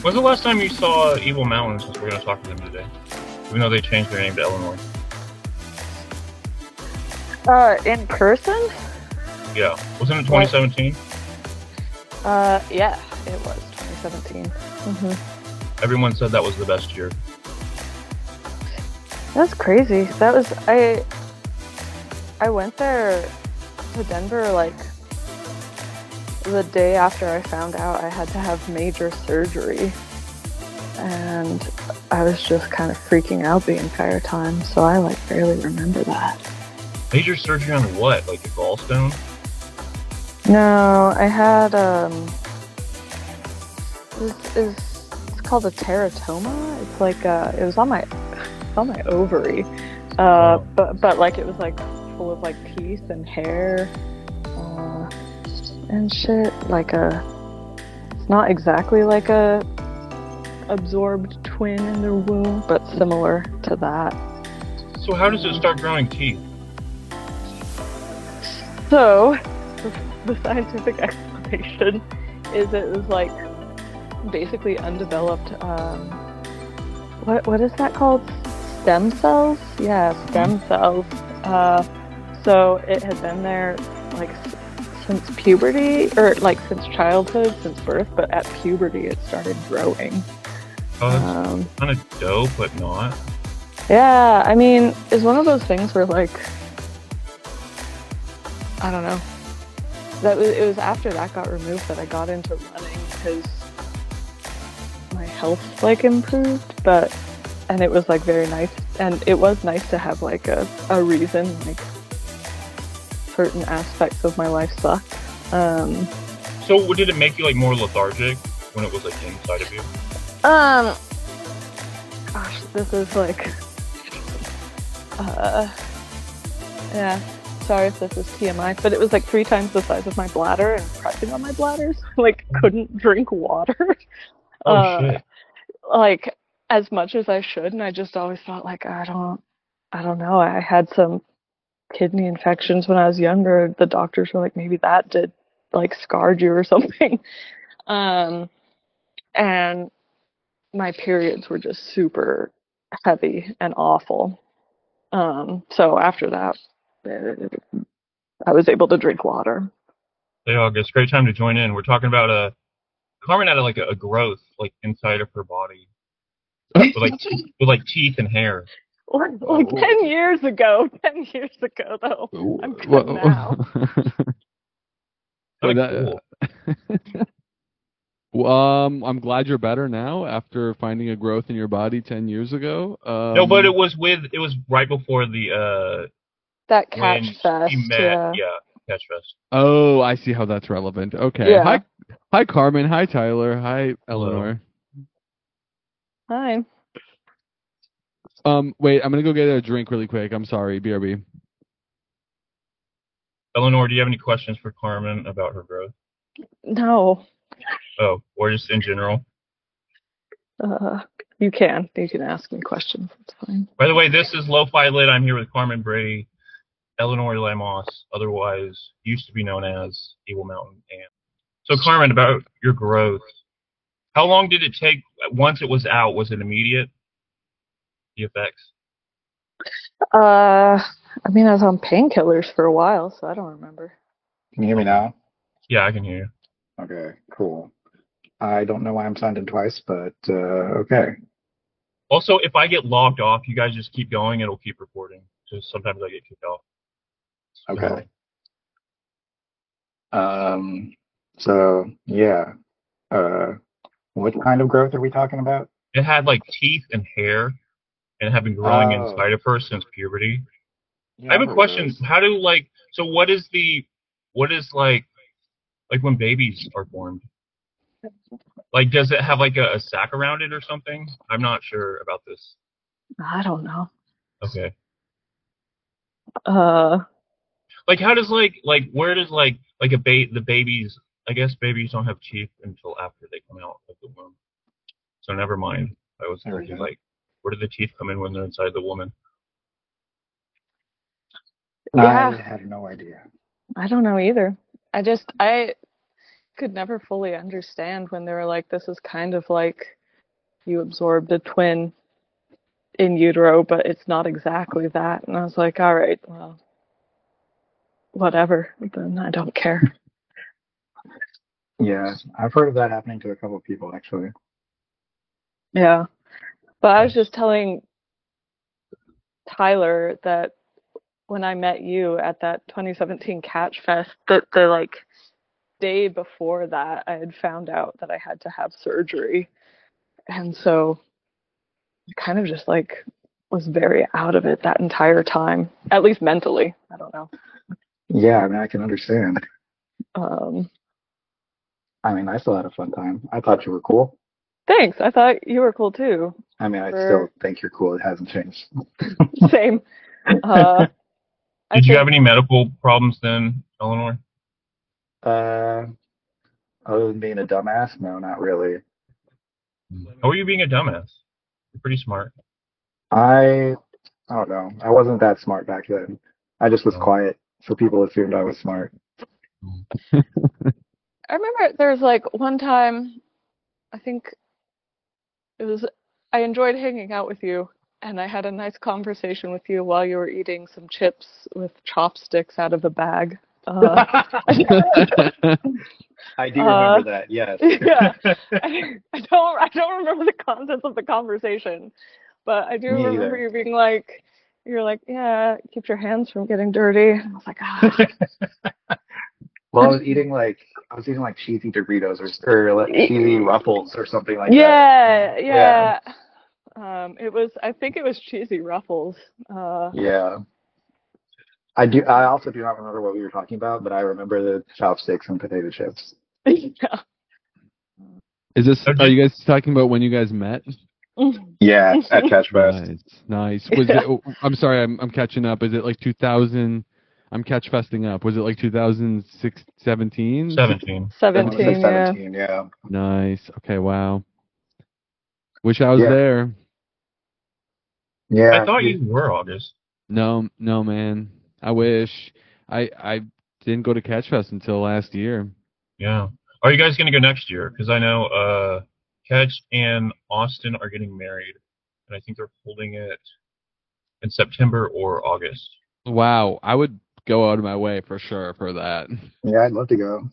When's the last time you saw Evil Mountain, since we're going to talk to them today? Even though they changed their name to Illinois. In person? Yeah. Wasn't it 2017? Yeah, it was 2017. Everyone said that was the best year. That's crazy. That was I went there to Denver like the day after I found out I had to have major surgery, and I was just kind of freaking out the entire time, so I like barely remember that. Major surgery on what? Like a gallstone? No, I had it's called a teratoma. It's like it was on my ovary, but like it was like full of like teeth and hair and shit. Like it's not exactly like a absorbed twin in the womb, but similar to that. So how does it start growing teeth? So the scientific explanation is it was like basically undeveloped what is that called? Stem cells? Yeah, stem cells. So it had been there like since puberty, or like since childhood, since birth, but at puberty it started growing. Oh, that's kind of dope, but not. Yeah, I mean, it's one of those things where like, I don't know. It was after that got removed that I got into running because my health like improved, and it was like very nice, and it was nice to have like a reason, like certain aspects of my life sucked. So did it make you like more lethargic when it was like inside of you? Gosh, this is like, yeah. Sorry if this is TMI, but it was like 3 times the size of my bladder and pressing on my bladder, so like couldn't drink water. Shit. Like as much as I should, and I just always thought like I don't know. I had some kidney infections when I was younger. The doctors were like, maybe that did like scarred you or something. And my periods were just super heavy and awful. So after that, I was able to drink water. Hey, August, great time to join in. We're talking about Carmen had like a growth like inside of her body with like teeth and hair. Like 10 years ago. 10 years ago, though. I'm good now. Cool. I'm glad you're better now after finding a growth in your body 10 years ago. No, but it was right before the that Catch Fest. Yeah, Catch Fest. Oh, I see how that's relevant. Okay. Yeah. Hi, Carmen. Hi, Tyler. Hi, Eleanor. Hi. Wait, I'm gonna go get a drink really quick. I'm sorry, BRB. Eleanor, do you have any questions for Carmen about her growth? No. Oh, or just in general? You can ask me questions. It's fine. By the way, this is Lo-Fi Lit. I'm here with Carmen Brady, Eleanor Lamos, otherwise used to be known as Evil Mountain. And so, Carmen, about your growth, how long did it take once it was out? Was it immediate? The effects? I mean, I was on painkillers for a while, so I don't remember. Can you hear me now? Yeah, I can hear you. Okay, cool. I don't know why I'm signed in twice, but okay. Also, if I get logged off, you guys just keep going. It'll keep recording. Just sometimes I get kicked off. Okay. So yeah. What kind of growth are we talking about? It had like teeth and hair, and it had been growing inside of her since puberty. Yeah, I have a question. How do what is like when babies are born? Like, does it have like a sac around it or something? I'm not sure about this. I don't know. Okay. Like, how does where does the babies? I guess babies don't have teeth until after they come out of the womb. So never mind. I was thinking where do the teeth come in when they're inside the woman? Yeah. I have no idea. I don't know either. could never fully understand when they were like, this is kind of like you absorbed a twin in utero, but it's not exactly that. And I was like, all right, well, whatever. Then I don't care. Yeah, I've heard of that happening to a couple of people actually. Yeah. But I was just telling Tyler that when I met you at that 2017 Catch Fest, that the like day before that, I had found out that I had to have surgery. And so I kind of just like was very out of it that entire time, at least mentally. I don't know. Yeah, I mean, I can understand. Um, I mean, I still had a fun time. I thought you were cool. Thanks. I thought you were cool too. I mean, I still think you're cool. It hasn't changed. Same. Did you have any medical problems then, Eleanor? Other than being a dumbass, no, not really. How are you being a dumbass? You're pretty smart. I don't know. I wasn't that smart back then. I just was quiet, so people assumed I was smart. I remember there was like one time, I think it was, I enjoyed hanging out with you, and I had a nice conversation with you while you were eating some chips with chopsticks out of the bag. I do remember that, yes. Yeah. I don't remember the contents of the conversation, but I do remember you being like, you're like, yeah, keep your hands from getting dirty. And I was like, ah. Well, I was eating like cheesy Doritos or like cheesy Ruffles or something like that. Yeah. I think it was cheesy Ruffles. Yeah. I also do not remember what we were talking about, but I remember the chopsticks and potato chips. Yeah. Are you guys talking about when you guys met? Yeah, at Catch Fest. Nice. Was it? I'm sorry, I'm catching up. Is it like 2000? I'm catch festing up. Was it like 2006, 17? 17. 17, yeah. Nice. Okay, wow. Wish I was there. Yeah. I thought you were, August. No, man. I wish. I didn't go to Catch Fest until last year. Yeah. Are you guys going to go next year? Because I know Catch and Austin are getting married, and I think they're holding it in September or August. Wow. I would go out of my way for sure for that. Yeah, I'd love to go.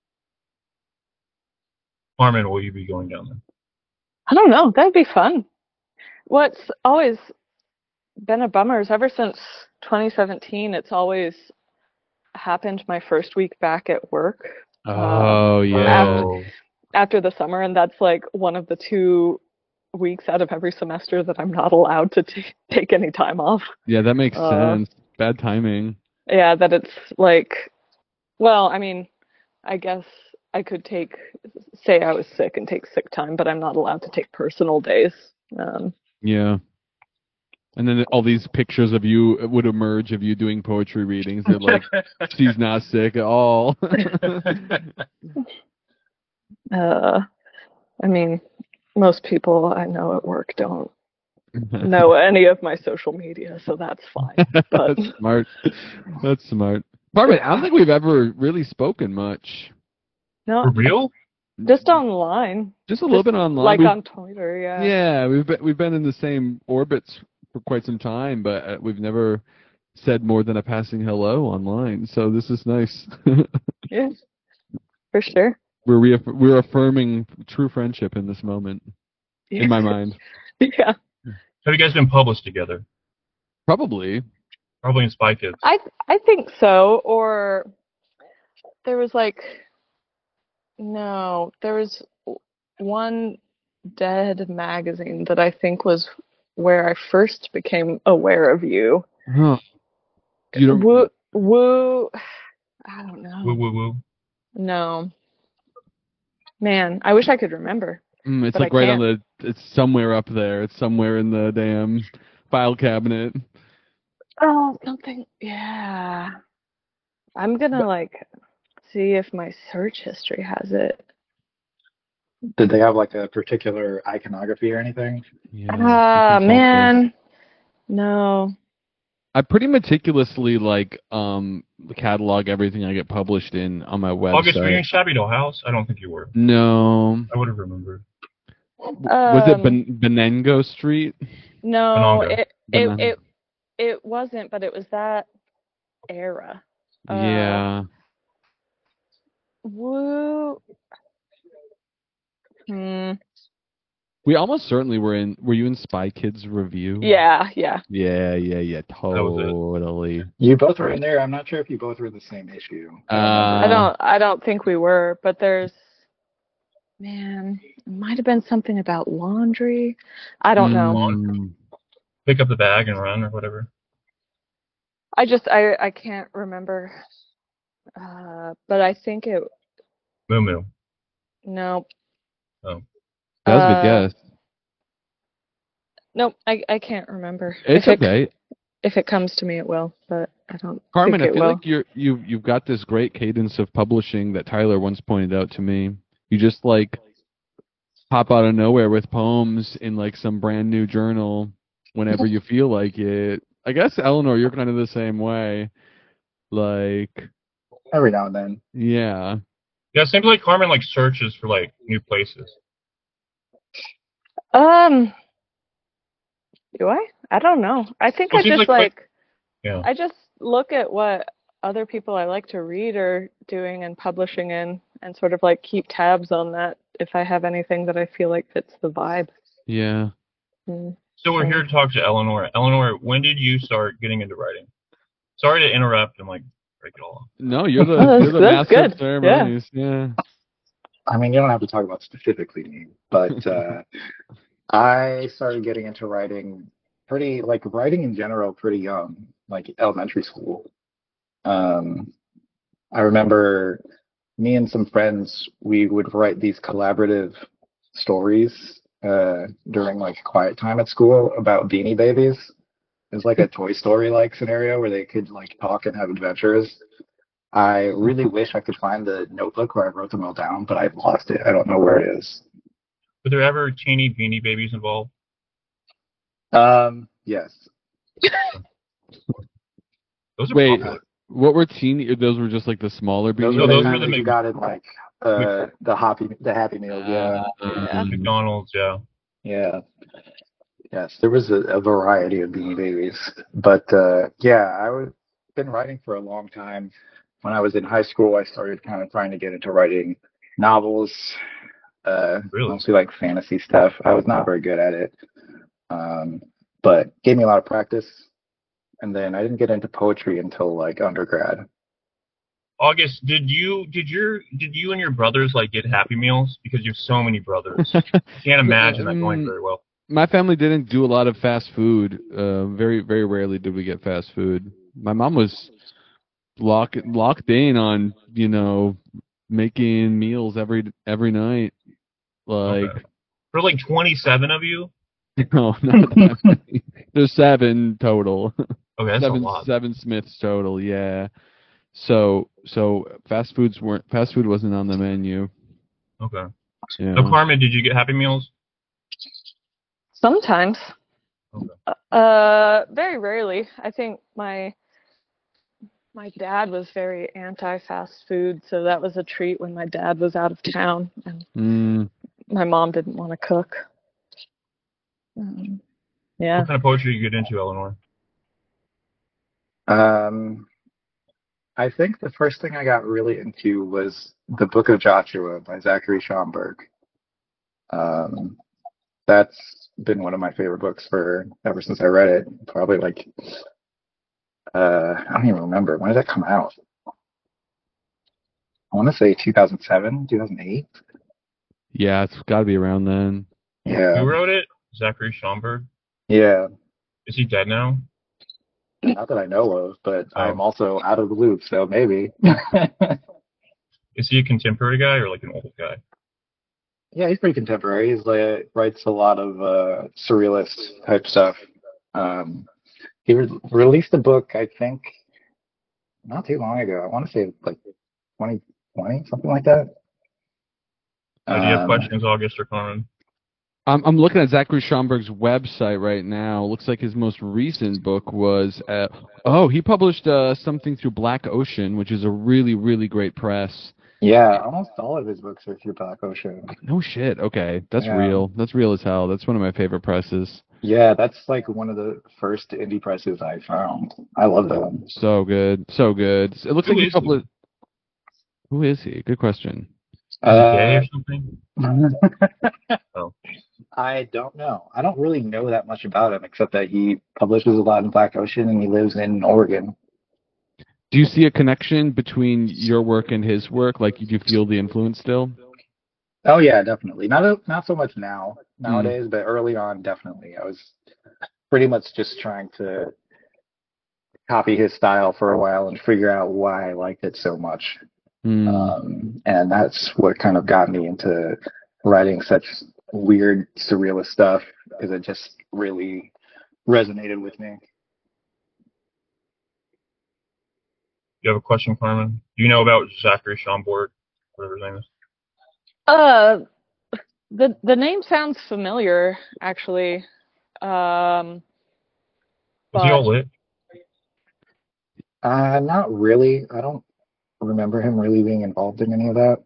Harmon, will you be going down there? I don't know. That'd be fun. What's always been a bummer is ever since 2017, it's always happened my first week back at work. Oh, yeah. After the summer, and that's like one of the 2 weeks out of every semester that I'm not allowed to take any time off. Yeah, that makes sense. Bad timing. Yeah, that it's like, well, I mean, I guess I could say I was sick and take sick time, but I'm not allowed to take personal days. Yeah. And then all these pictures of you would emerge of you doing poetry readings. They're like, she's not sick at all. I mean, most people I know at work don't know any of my social media, so that's fine. But... That's smart. That's smart. Barbara, I don't think we've ever really spoken much. No. For real? Just online. Just a little bit online. Like on Twitter, yeah. Yeah, we've been in the same orbits for quite some time, but we've never said more than a passing hello online. So this is nice. Yeah, for sure. We're affirming true friendship in this moment, in my mind. Yeah. Have you guys been published together? Probably in Spy Kids. I think so. Or there was there was one Dead magazine that I think was where I first became aware of you. Huh. You don't... Woo. I don't know. Woo. No. Man, I wish I could remember. It's like right on it's somewhere up there. It's somewhere in the damn file cabinet. Oh, something. Yeah. I'm gonna see if my search history has it. Did they have like a particular iconography or anything? Yeah. Man. No. I pretty meticulously catalog everything I get published in on my August, were you in website. Shabby Doll House? I don't think you were. No. I would have remembered. Was it Benengo Street? No, Benongo. it wasn't, but it was that era. Yeah. Woo. We almost certainly were in. Were you in Spy Kids Review? Yeah. Yeah. Totally. You both were in there. I'm not sure if you both were in the same issue. I don't think we were, but it might have been something about laundry. I don't know. Pick up the bag and run or whatever. I can't remember. But I think it. Moo Moo. No. Oh. That was a good guess. Nope, I can't remember. It's okay. If it comes to me, it will, but I don't. Carmen, think I feel like you've got this great cadence of publishing that Tyler once pointed out to me. You just pop out of nowhere with poems in some brand new journal whenever you feel like it. I guess Eleanor, you're kind of the same way. Every now and then. Yeah. Yeah, it seems like Carmen searches for new places. Do I? I don't know. I think I just yeah. I just look at what other people I like to read are doing and publishing in, and sort of keep tabs on that if I have anything that I feel like fits the vibe. Yeah. So we're here to talk to Eleanor. Eleanor, when did you start getting into writing? Sorry to interrupt and break it all off. No, you're the master good. of ceremonies. Yeah. I mean, you don't have to talk about specifically me, but I started getting into writing writing in general pretty young, elementary school. I remember me and some friends, we would write these collaborative stories during quiet time at school about Beanie Babies. It was a Toy Story scenario where they could talk and have adventures. I really wish I could find the notebook where I wrote them all down, but I've lost it. I don't know where it is. Were there ever teeny Beanie Babies involved? Yes. Those are Wait, popular. what were teeny? Those were just the smaller Beanie Those Babies? were the you got in the Happy Meal. Yeah. McDonald's. Yeah. Yeah. Yes, there was a variety of Beanie Babies, but I've been writing for a long time. When I was in high school, I started kind of trying to get into writing novels, Really? mostly fantasy stuff. I was not very good at it, but gave me a lot of practice. And then I didn't get into poetry until undergrad. August, did you and your brothers get Happy Meals? Because you have so many brothers. I can't imagine that going very well. My family didn't do a lot of fast food. Very, very rarely did we get fast food. My mom was locked in on, making meals every night. Okay. For 27 of you? No, not that many. There's 7 total. Okay, that's a lot. 7 Smiths total, yeah. So fast food wasn't on the menu. Okay. Yeah. So Carmen, did you get Happy Meals? Sometimes. Okay. Very rarely. I think my dad was very anti-fast food, so that was a treat when my dad was out of town, and my mom didn't want to cook. Yeah. What kind of poetry did you get into, Eleanor? I think the first thing I got really into was the Book of Joshua by Zachary Schomburg. That's been one of my favorite books ever since I read it. Probably I don't even remember. When did that come out? I want to say 2007, 2008. Yeah, it's got to be around then. Yeah. Who wrote it? Zachary Schomburg? Yeah. Is he dead now? Not that I know of, but I'm also out of the loop, so maybe. Is he a contemporary guy or an old guy? Yeah, he's pretty contemporary. He's writes a lot of surrealist type stuff. He released a book, I think, not too long ago. I want to say 2020, something like that. Do you have questions, August or Carmen? I'm looking at Zachary Schomburg's website right now. Looks like his most recent book was he published something through Black Ocean, which is a really, really great press. Yeah, almost all of his books are through Black Ocean. No shit. Okay, that's Yeah. real. That's real as hell. That's one of my favorite presses. Yeah, that's like one of the first indie presses I found. I love them. So good, so good. It looks Who like he is he? published. Who is he? Good question. Is he gay or something? Oh. I don't know. I don't really know that much about him, except that he publishes a lot in Black Ocean and he lives in Oregon. Do you see a connection between your work and his work? Like, do you feel the influence still? Oh yeah, definitely. Not so much nowadays, but early on, definitely. I was pretty much just trying to copy his style for a while and figure out why I liked it so much. And that's what kind of got me into writing such weird, surrealist stuff, because it just really resonated with me. You have a question, Carmen? Do you know about Zachary Schomburg, whatever his name is? The name sounds familiar, actually. Was he all lit? Not really. I don't remember him really being involved in any of that.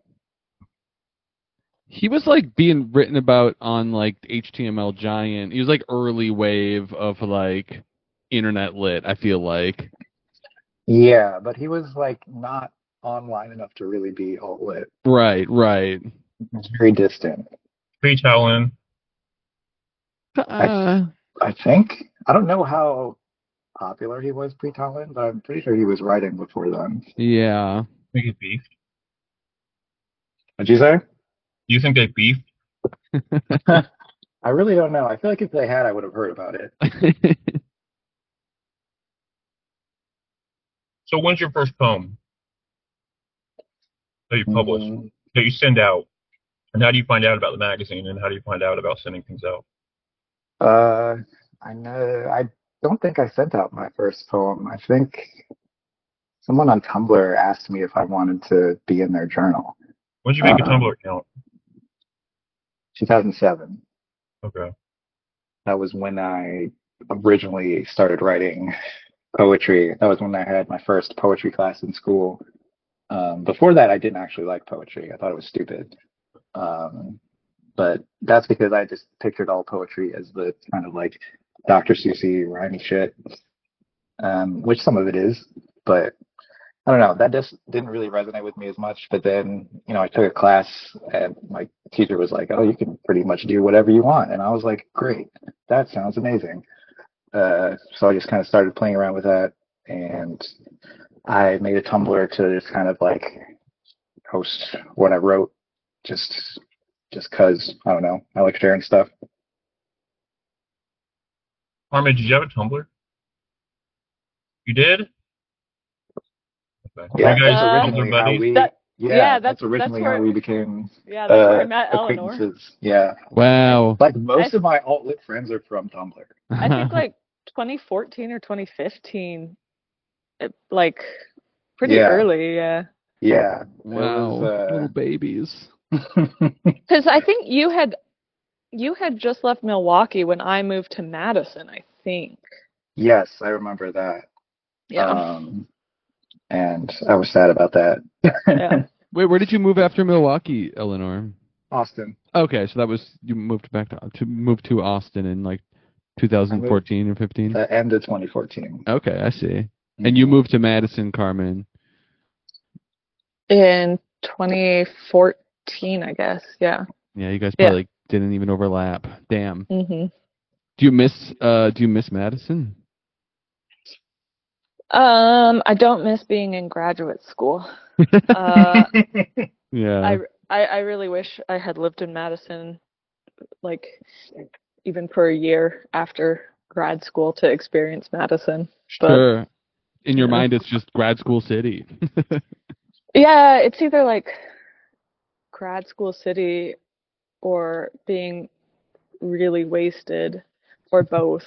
He was like being written about on like HTML Giant. He was like early wave of like internet lit, I feel like. Yeah, but he was like not online enough to really be alt lit. Right, right. It's very distant. Pre-Talon. I think. I don't know how popular he was pre-Talon, but I'm pretty sure he was writing before then. Yeah. Think he beefed? What'd you say? Do you think they beefed? I really don't know. I feel like if they had, I would have heard about it. So when's your first poem that you publish, that you send out? And how do you find out about the magazine, and how do you find out about sending things out? I know. I don't think I sent out my first poem. I think someone on Tumblr asked me if I wanted to be in their journal. When did you make a Tumblr account? 2007. Okay. That was when I originally started writing poetry. That was when I had my first poetry class in school. Before that, I didn't actually like poetry. I thought it was stupid. But that's because I just pictured all poetry as the kind of like Dr. Seuss-y rhymey shit, which some of it is, but I don't know. That just didn't really resonate with me as much. But then, I took a class and my teacher was like, "Oh, you can pretty much do whatever you want," and I was like, "Great, that sounds amazing." So I just kind of started playing around with that, and I made a Tumblr to just kind of like post what I wrote, just cause I don't know, I like sharing stuff. Carmen, did you have a Tumblr? You did? Okay. Yeah, Are you guys that's Tumblr originally how buddies? that's originally how we became that's where I met Eleanor. acquaintances. Yeah. Wow. Like most of my alt lit friends are from Tumblr. I think like 2014 or 2015, like pretty early, yeah. Yeah. Wow. Little babies. Because I think you had just left Milwaukee when I moved to Madison, I think. Yes, I remember that. Yeah. And I was sad about that. Yeah. Wait, where did you move after Milwaukee, Eleanor? Austin. Okay, so that was you moved back to Austin in like 2014 or 15. The end of 2014. Okay, I see. And you moved to Madison, Carmen. In 2014, I guess. Yeah. Yeah, you guys probably didn't even overlap. Damn. Mm-hmm. Do you miss Madison? I don't miss being in graduate school. Yeah. I really wish I had lived in Madison, like even for a year after grad school to experience Madison. Sure. In your mind, it's just grad school city. Yeah, it's either like grad school city or being really wasted, or both.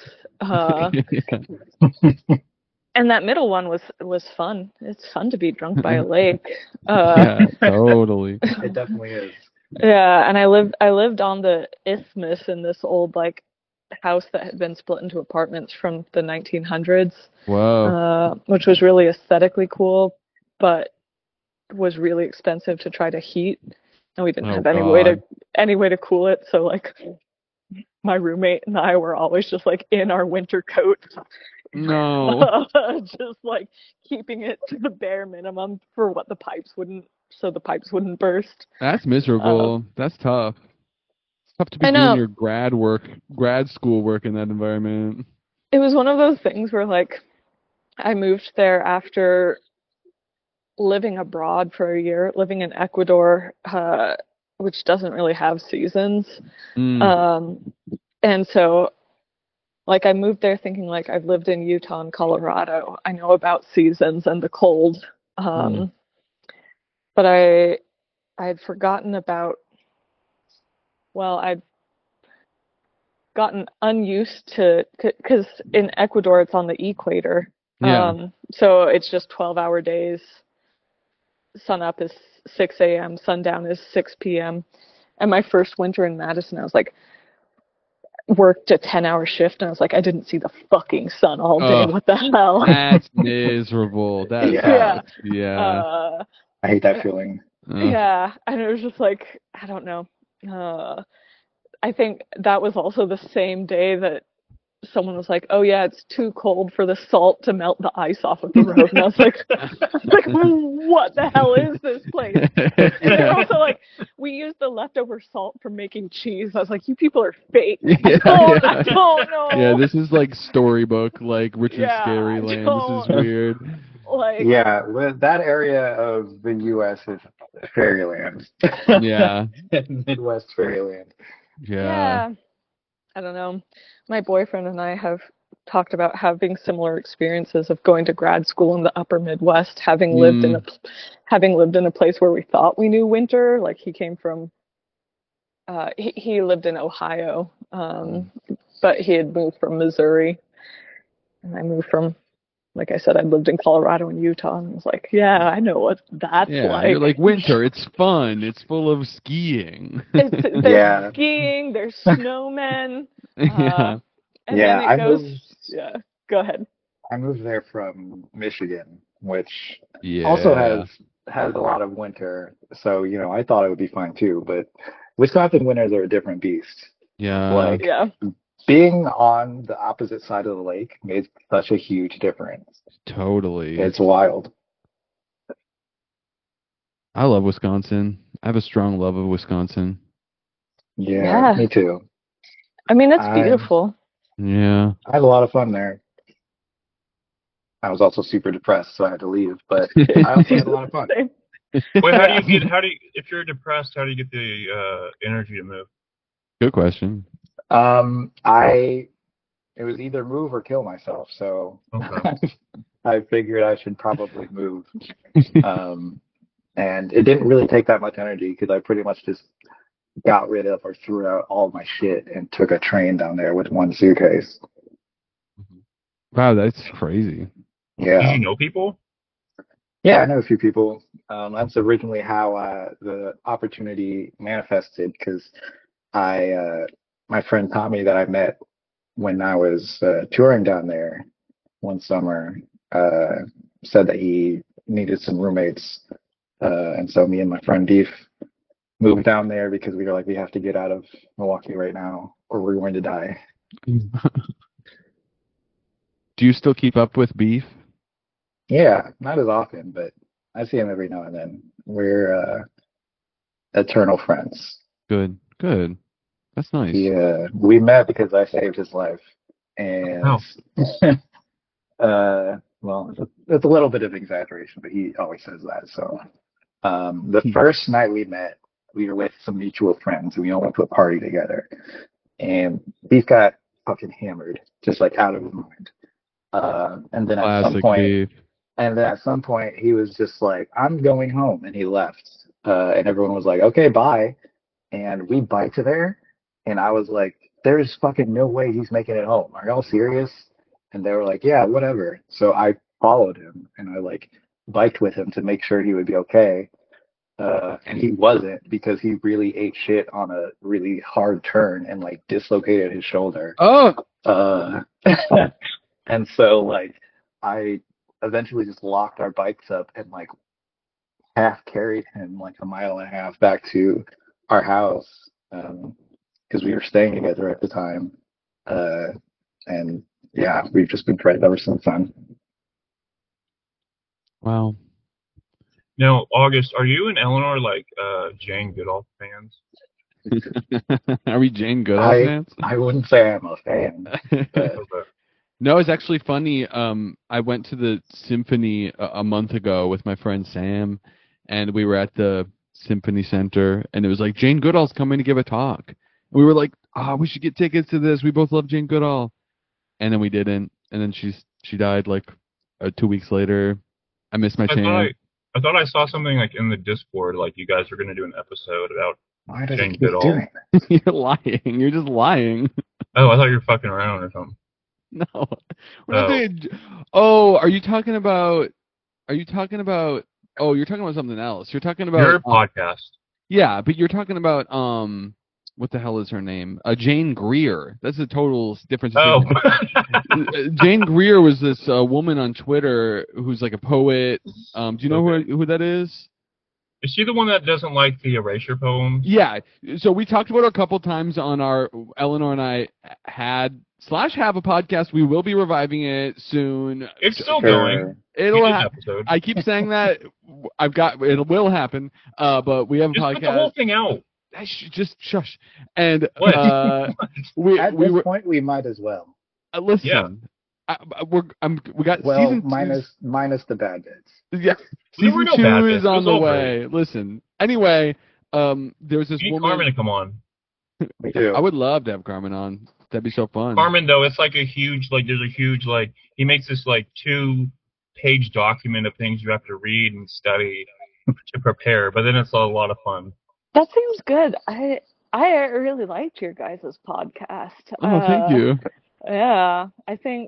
And that middle one was fun. It's fun to be drunk by a lake. Yeah, totally. It definitely is. Yeah, and I lived on the isthmus in this old like house that had been split into apartments from the 1900s, Whoa. which was really aesthetically cool, but was really expensive to try to heat, and we didn't Oh have God. any way to cool it. So like my roommate and I were always just like in our winter coats, No. just like keeping it to the bare minimum for what the pipes wouldn't, so the pipes wouldn't burst. That's Uh, miserable. That's tough. It's tough to be I doing know. your grad school work in that environment. It was one of those things where like I moved there after living abroad for a year, living in Ecuador, which doesn't really have seasons. Mm. Um, and so like I moved there thinking like I've lived in Utah and Colorado. I know about seasons and the cold. Mm. Um, but I had forgotten about, well, I'd gotten unused to, because in Ecuador it's on the equator. Yeah. So it's just 12-hour days. Sun up is 6 a.m., sundown is 6 p.m. And my first winter in Madison, I was like, worked a 10-hour shift, and I was like, I didn't see the fucking sun all day. Oh, What the hell? that's miserable. That Yeah. sucks. Yeah. I hate that feeling. Yeah. And it was just like, I don't know. I think that was also the same day that someone was like, "Oh yeah, it's too cold for the salt to melt the ice off of the road," and I was like, "What the hell is this place?" And they're Yeah. also like, "We use the leftover salt for making cheese." I was like, "You people are fake. Yeah, I yeah. don't know." Yeah, this is like storybook, like Richard Yeah, I Scaryland. This is don't weird. like. Yeah, well, that area of the U.S. is fairyland. Yeah. Midwest fairyland. Yeah. Yeah, I don't know. My boyfriend and I have talked about having similar experiences of going to grad school in the upper Midwest, Mm. having lived in a place where we thought we knew winter. Like he came from he lived in Ohio, but he had moved from Missouri, and I moved from, like I said, I lived in Colorado and Utah, and I was like, yeah, I know what that's Yeah. You're like. like winter. It's fun. It's full of skiing. There's Yeah, skiing, there's snowmen, Yeah. and yeah. then it goes. Yeah, go ahead. I moved there from Michigan, which also Yeah. has a lot of winter. So, I thought it would be fine too, but Wisconsin winters are a different beast. Yeah. Like Yeah, being on the opposite side of the lake made such a huge difference. Totally. It's wild. I love Wisconsin. I have a strong love of Wisconsin. Yeah, yeah. me too. I mean, it's I beautiful. Yeah. I had a lot of fun there. I was also super depressed, so I had to leave, but I also had a lot of fun. Same. Wait, Yeah. if you're depressed, how do you get the energy to move? Good question. It was either move or kill myself, so Okay. I figured I should probably move. And it didn't really take that much energy because I pretty much just got rid of or threw out all my shit and took a train down there with one suitcase. Wow, that's crazy. Did Yeah. you know people? Yeah, I know a few people. That's originally how the opportunity manifested because my friend Tommy that I met when I was touring down there one summer, said that he needed some roommates. And so me and my friend Deef moved down there because we were like, we have to get out of Milwaukee right now or we're going to die. Do you still keep up with beef? Yeah, not as often, but I see him every now and then. We're eternal friends. Good. Good. That's nice. Yeah, we met because I saved his life. And, well, it's a little bit of exaggeration, but he always says that. So, the first night we met, we were with some mutual friends and we all went to a party together. And Beef got fucking hammered, just like out of his mind. And then at some Classic point, beef. he was just like, I'm going home. And he left. And everyone was like, okay, bye. And we biked there. And I was like, there's fucking no way he's making it home. Are y'all serious? And they were like, yeah, whatever. So I followed him and I like biked with him to make sure he would be okay. And he wasn't because he really ate shit on a really hard turn and like dislocated his shoulder. Oh, Uh, and so like I eventually just locked our bikes up and like half carried him like a mile and a half back to our house because we were staying together at the time. Uh, and yeah, we've just been friends ever since then. wow. Now, August, are you and Eleanor like Jane Goodall fans? Are we Jane Goodall fans? I wouldn't say I'm a fan, but Okay. No, it's actually funny. I went to the symphony a month ago with my friend Sam, and we were at the Symphony Center, and it was like Jane Goodall's coming to give a talk. And we were like, we should get tickets to this. We both love Jane Goodall, and then we didn't. And then she died like 2 weeks later. I missed my chance. I thought I saw something like in the Discord, like you guys are going to do an episode about why does Jane he keep Goodall. doing You're lying. You're just lying. Oh, I thought you were fucking around or something. No. We're not doing. Oh, are you talking about? Oh, you're talking about something else. You're talking about your podcast. Yeah, but you're talking about what the hell is her name? Jane Greer. That's a total difference. Oh. Jane Greer was this woman on Twitter who's like a poet. Do you know who that is? Is she the one that doesn't like the erasure poems? Yeah. So we talked about her a couple times on our Eleanor and I have a podcast. We will be reviving it soon. It's still going. It'll happen. I keep saying that. It will happen. But we have a podcast. Put the whole thing out. Just shush. And what? at this point we might as well. Listen. Yeah. We got season minus the bad bits. Yeah, season 2 is on the way. Great. Listen. Anyway, there's this woman. Carmen to come on. Me too. I would love to have Carmen on. That'd be so fun. Carmen, though, it's like there's a huge he makes this like 2-page document of things you have to read and study to prepare, but then it's a lot of fun. That seems good. I really liked your guys' podcast. Oh, thank you. Yeah, I think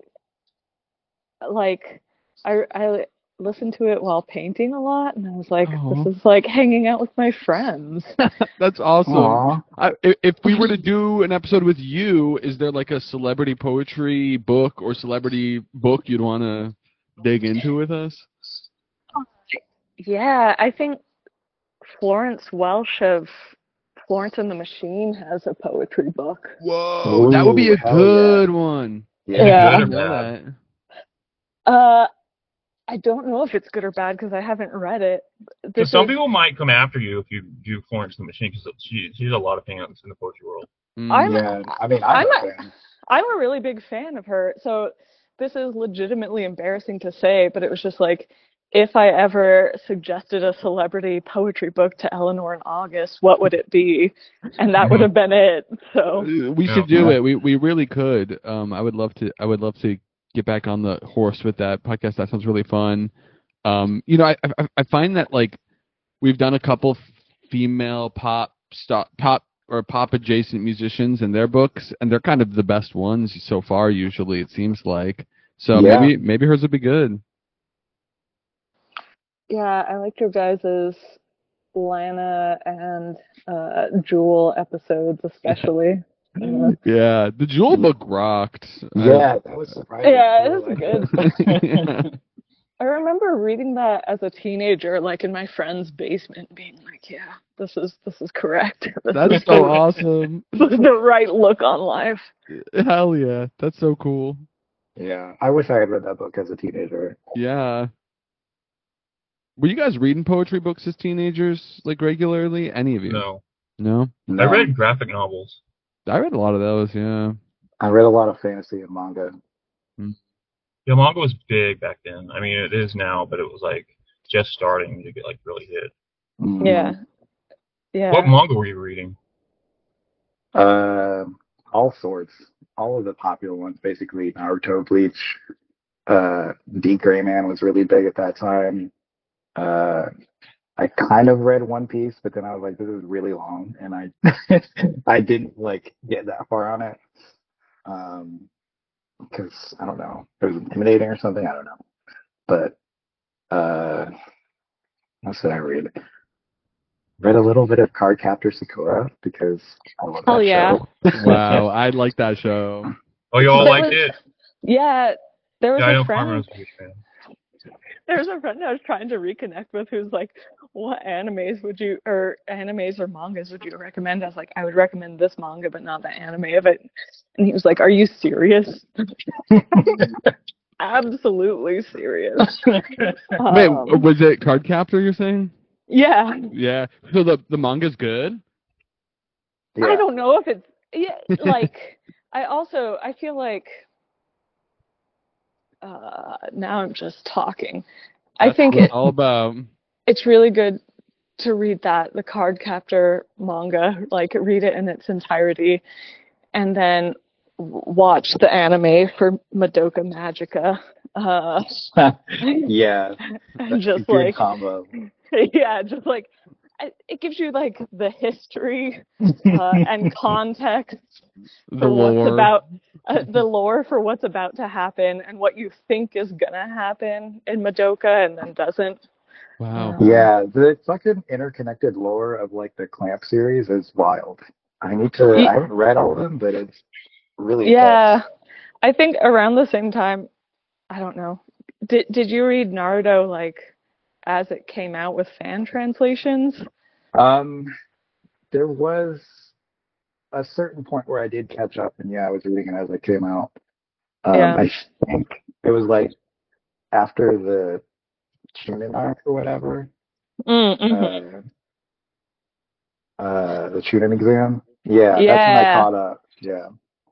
like I listened to it while painting a lot, and I was like, this is like hanging out with my friends. That's awesome. If we were to do an episode with you, is there like a celebrity poetry book or celebrity book you'd want to dig into with us? Yeah, I think Florence Welch of Florence and the Machine has a poetry book. Whoa, that would be a good one. Yeah. Good or bad? I don't know if it's good or bad because I haven't read it. Because some people might come after you if you do Florence and the Machine because she's a lot of fans in the poetry world. I'm a really big fan of her. So this is legitimately embarrassing to say, but it was just like, if I ever suggested a celebrity poetry book to Eleanor in August, what would it be? And that would have been it. So we should do it. We really could. I would love to get back on the horse with that podcast. That sounds really fun. I find that like we've done a couple female pop adjacent musicians in their books, and they're kind of the best ones so far. Usually, it seems like. So maybe hers would be good. Yeah, I liked your guys' Lana and Jewel episodes especially. Yeah, the Jewel book rocked. Yeah, that was surprising. Yeah, it was good. I remember reading that as a teenager, like in my friend's basement, being like, "Yeah, this is correct. That's so awesome. This is the right look on life." Hell yeah, that's so cool. Yeah, I wish I had read that book as a teenager. Yeah. Were you guys reading poetry books as teenagers, like regularly? Any of you? No. I read graphic novels. I read a lot of those, yeah. I read a lot of fantasy and manga. Yeah, manga was big back then. I mean, it is now, but it was like just starting to get like really hit. Yeah. What manga were you reading? All sorts. All of the popular ones, basically. Naruto, Bleach, D. Gray Man was really big at that time. I kind of read One Piece, but then I was like, this is really long, and I didn't like get that far on it. Because I don't know, it was intimidating or something. I don't know. But what should I read? read a little bit of Cardcaptor Sakura because I love Hell that yeah. show. Wow, I like that show. Oh, you all There liked was- it? Yeah, there was Yeah, I know a Carmen friend. was a huge fan. There was a friend I was trying to reconnect with who's like, what animes or mangas would you recommend? I was like, I would recommend this manga, but not the anime of it. And he was like, are you serious? Absolutely serious. Wait, was it Cardcaptor you're saying? Yeah. Yeah. So the manga's good? Yeah. I don't know if it's like I feel like now I'm just talking. I That's think what it's all about. it's really good to read the Cardcaptor manga, like read it in its entirety, and then watch the anime for Madoka Magica. Yeah. And just Good like combo. yeah, just like it gives you like the history and context The for what's lore. about the lore for what's about to happen and what you think is gonna happen in Madoka and then doesn't. Wow. Yeah, the fucking interconnected lore of like the Clamp series is wild. I haven't read all of them, but it's really Yeah, intense. I think around the same time, I don't know. Did you read Naruto like as it came out with fan translations? There was a certain point where I did catch up, and yeah, I was reading it as it came out. Yeah. I think it was like after the Chunin arc or whatever. Mm-hmm. The Chunin exam. Yeah, that's when I caught up. Yeah.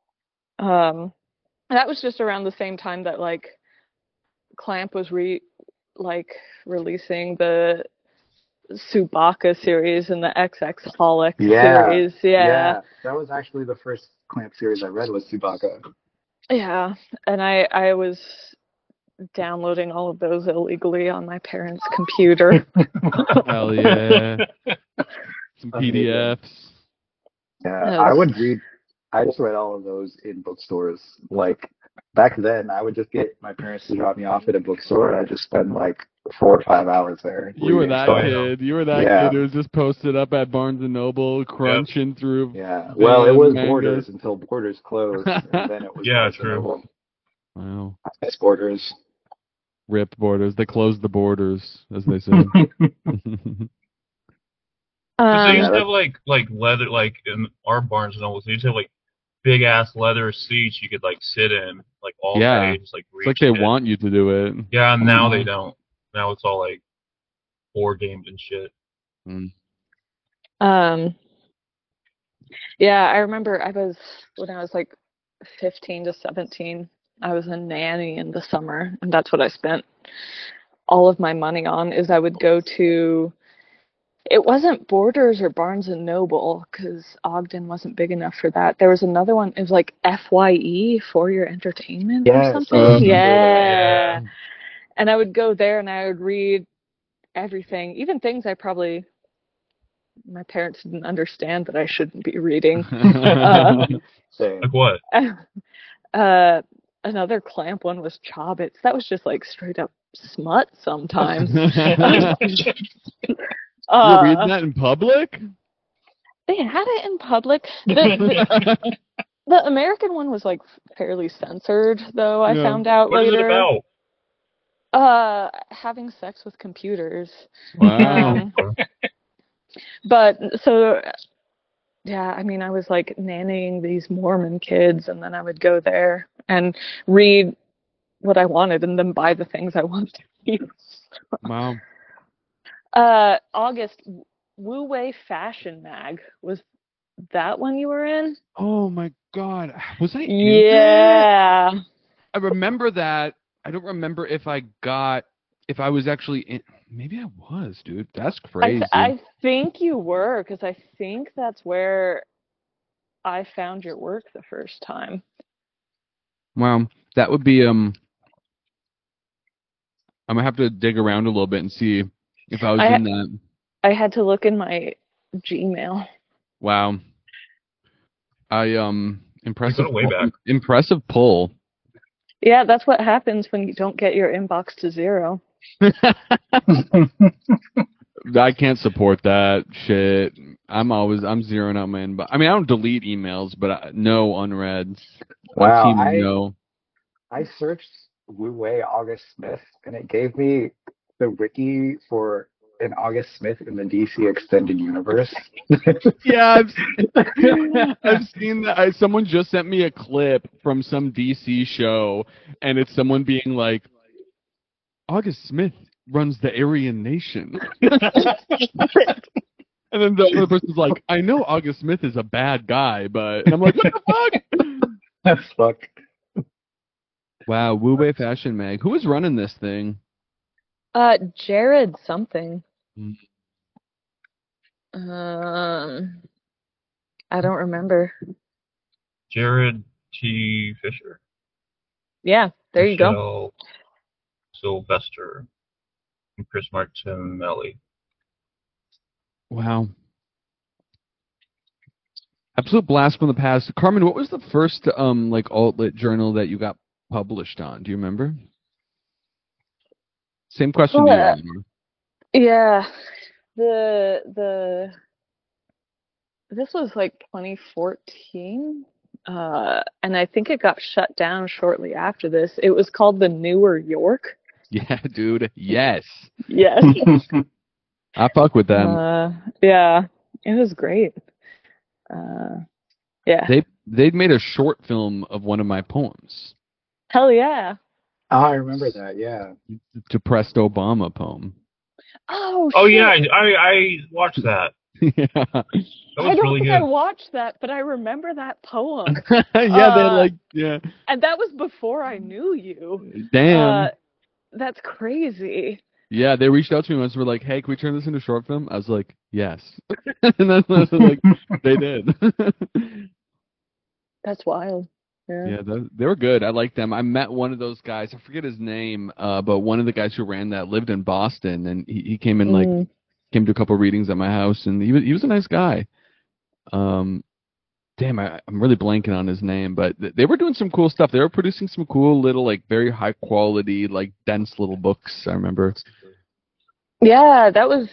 That was just around the same time that like Clamp was releasing the Tsubaka series and the XX Holic series. Yeah. That was actually the first Clamp series I read was Tsubaka. Yeah. And I was downloading all of those illegally on my parents' computer. Hell yeah. Some PDFs. Yeah, I just read all of those in bookstores. Like back then, I would just get my parents to drop me off at a bookstore, and I just spend like 4 or 5 hours there. You were that kid. You were that kid who was just posted up at Barnes and Noble, crunching through. Yeah. Well, it was mangas. Borders until Borders closed, and then it was Barnes and Noble. Wow. I miss Borders. Rip Borders. They closed the borders, as they say. They used to have like leather, like in our Barnes and Noble, they used to have like big ass leather seats you could like sit in like all day, just like reach. It's like they want you to do it. Yeah, now they don't. Now it's all like board games and shit. Yeah, I remember when I was like 15 to 17, I was a nanny in the summer, and that's what I spent all of my money on. Is I would go to, it wasn't Borders or Barnes and Noble because Ogden wasn't big enough for that. There was another one. It was like FYE, For Your Entertainment or something. Yeah. And I would go there and I would read everything, even things my parents didn't understand that I shouldn't be reading. Like what? Another Clamp one was Chobits. That was just like straight up smut sometimes. You were reading that in public? They had it in public. The American one was like fairly censored, though. I found out later. What is it about? Having sex with computers. Wow. But so, yeah, I mean, I was like nannying these Mormon kids, and then I would go there and read what I wanted and then buy the things I wanted to use. Wow. August, Wu Wei Fashion Mag, was that one you were in? Oh my God. Was I in Yeah. that? I remember that. I don't remember if I was actually in. Maybe I was, dude. That's crazy. I think you were, because I think that's where I found your work the first time. Wow. That would be, I'm going to have to dig around a little bit and see if I was in that. I had to look in my Gmail. Wow. Impressive. Way back. Impressive pull. Yeah, that's what happens when you don't get your inbox to 0. I can't support that shit. I'm zeroing out my inbox. I mean, I don't delete emails, but no unread. Wow, Team no. I searched Wu Wei August Smith, and it gave me the wiki for an August Smith in the DC Extended Universe. Yeah, I've seen that. Someone just sent me a clip from some DC show, and it's someone being like, August Smith runs the Aryan Nation. And then the other person's like, I know August Smith is a bad guy, but... And I'm like, what the fuck? That's fuck. Wow, Wu Wei Fashion Mag. Who is running this thing? Jared something. Mm. I don't remember. Jared T. Fisher. Yeah, there you go. Michelle Sylvester and Chris Martinelli. Wow. Absolute blast from the past. Carmen, what was the first alt-lit journal that you got published on? Do you remember? Same question to you, Eleanor. Yeah. This was like 2014. And I think it got shut down shortly after this. It was called the Newer York. Yeah, dude. Yes. Yes. I fuck with them. Yeah. It was great. Yeah. They'd made a short film of one of my poems. Hell yeah. Oh, I remember that, yeah. Depressed Obama poem. Oh, oh shit. yeah, I watched that. Yeah. That was I don't really think good. I watched that, but I remember that poem. Yeah. And that was before I knew you. Damn. That's crazy. Yeah, they reached out to me once and were like, hey, can we turn this into a short film? I was like, yes. And then like, they did. That's wild. Yeah, they were good. I liked them. I met one of those guys. I forget his name, but one of the guys who ran that lived in Boston, and he came in came to a couple readings at my house, and he was a nice guy. Damn, I'm really blanking on his name, but they were doing some cool stuff. They were producing some cool little, like, very high quality, like, dense little books, I remember. Yeah, that was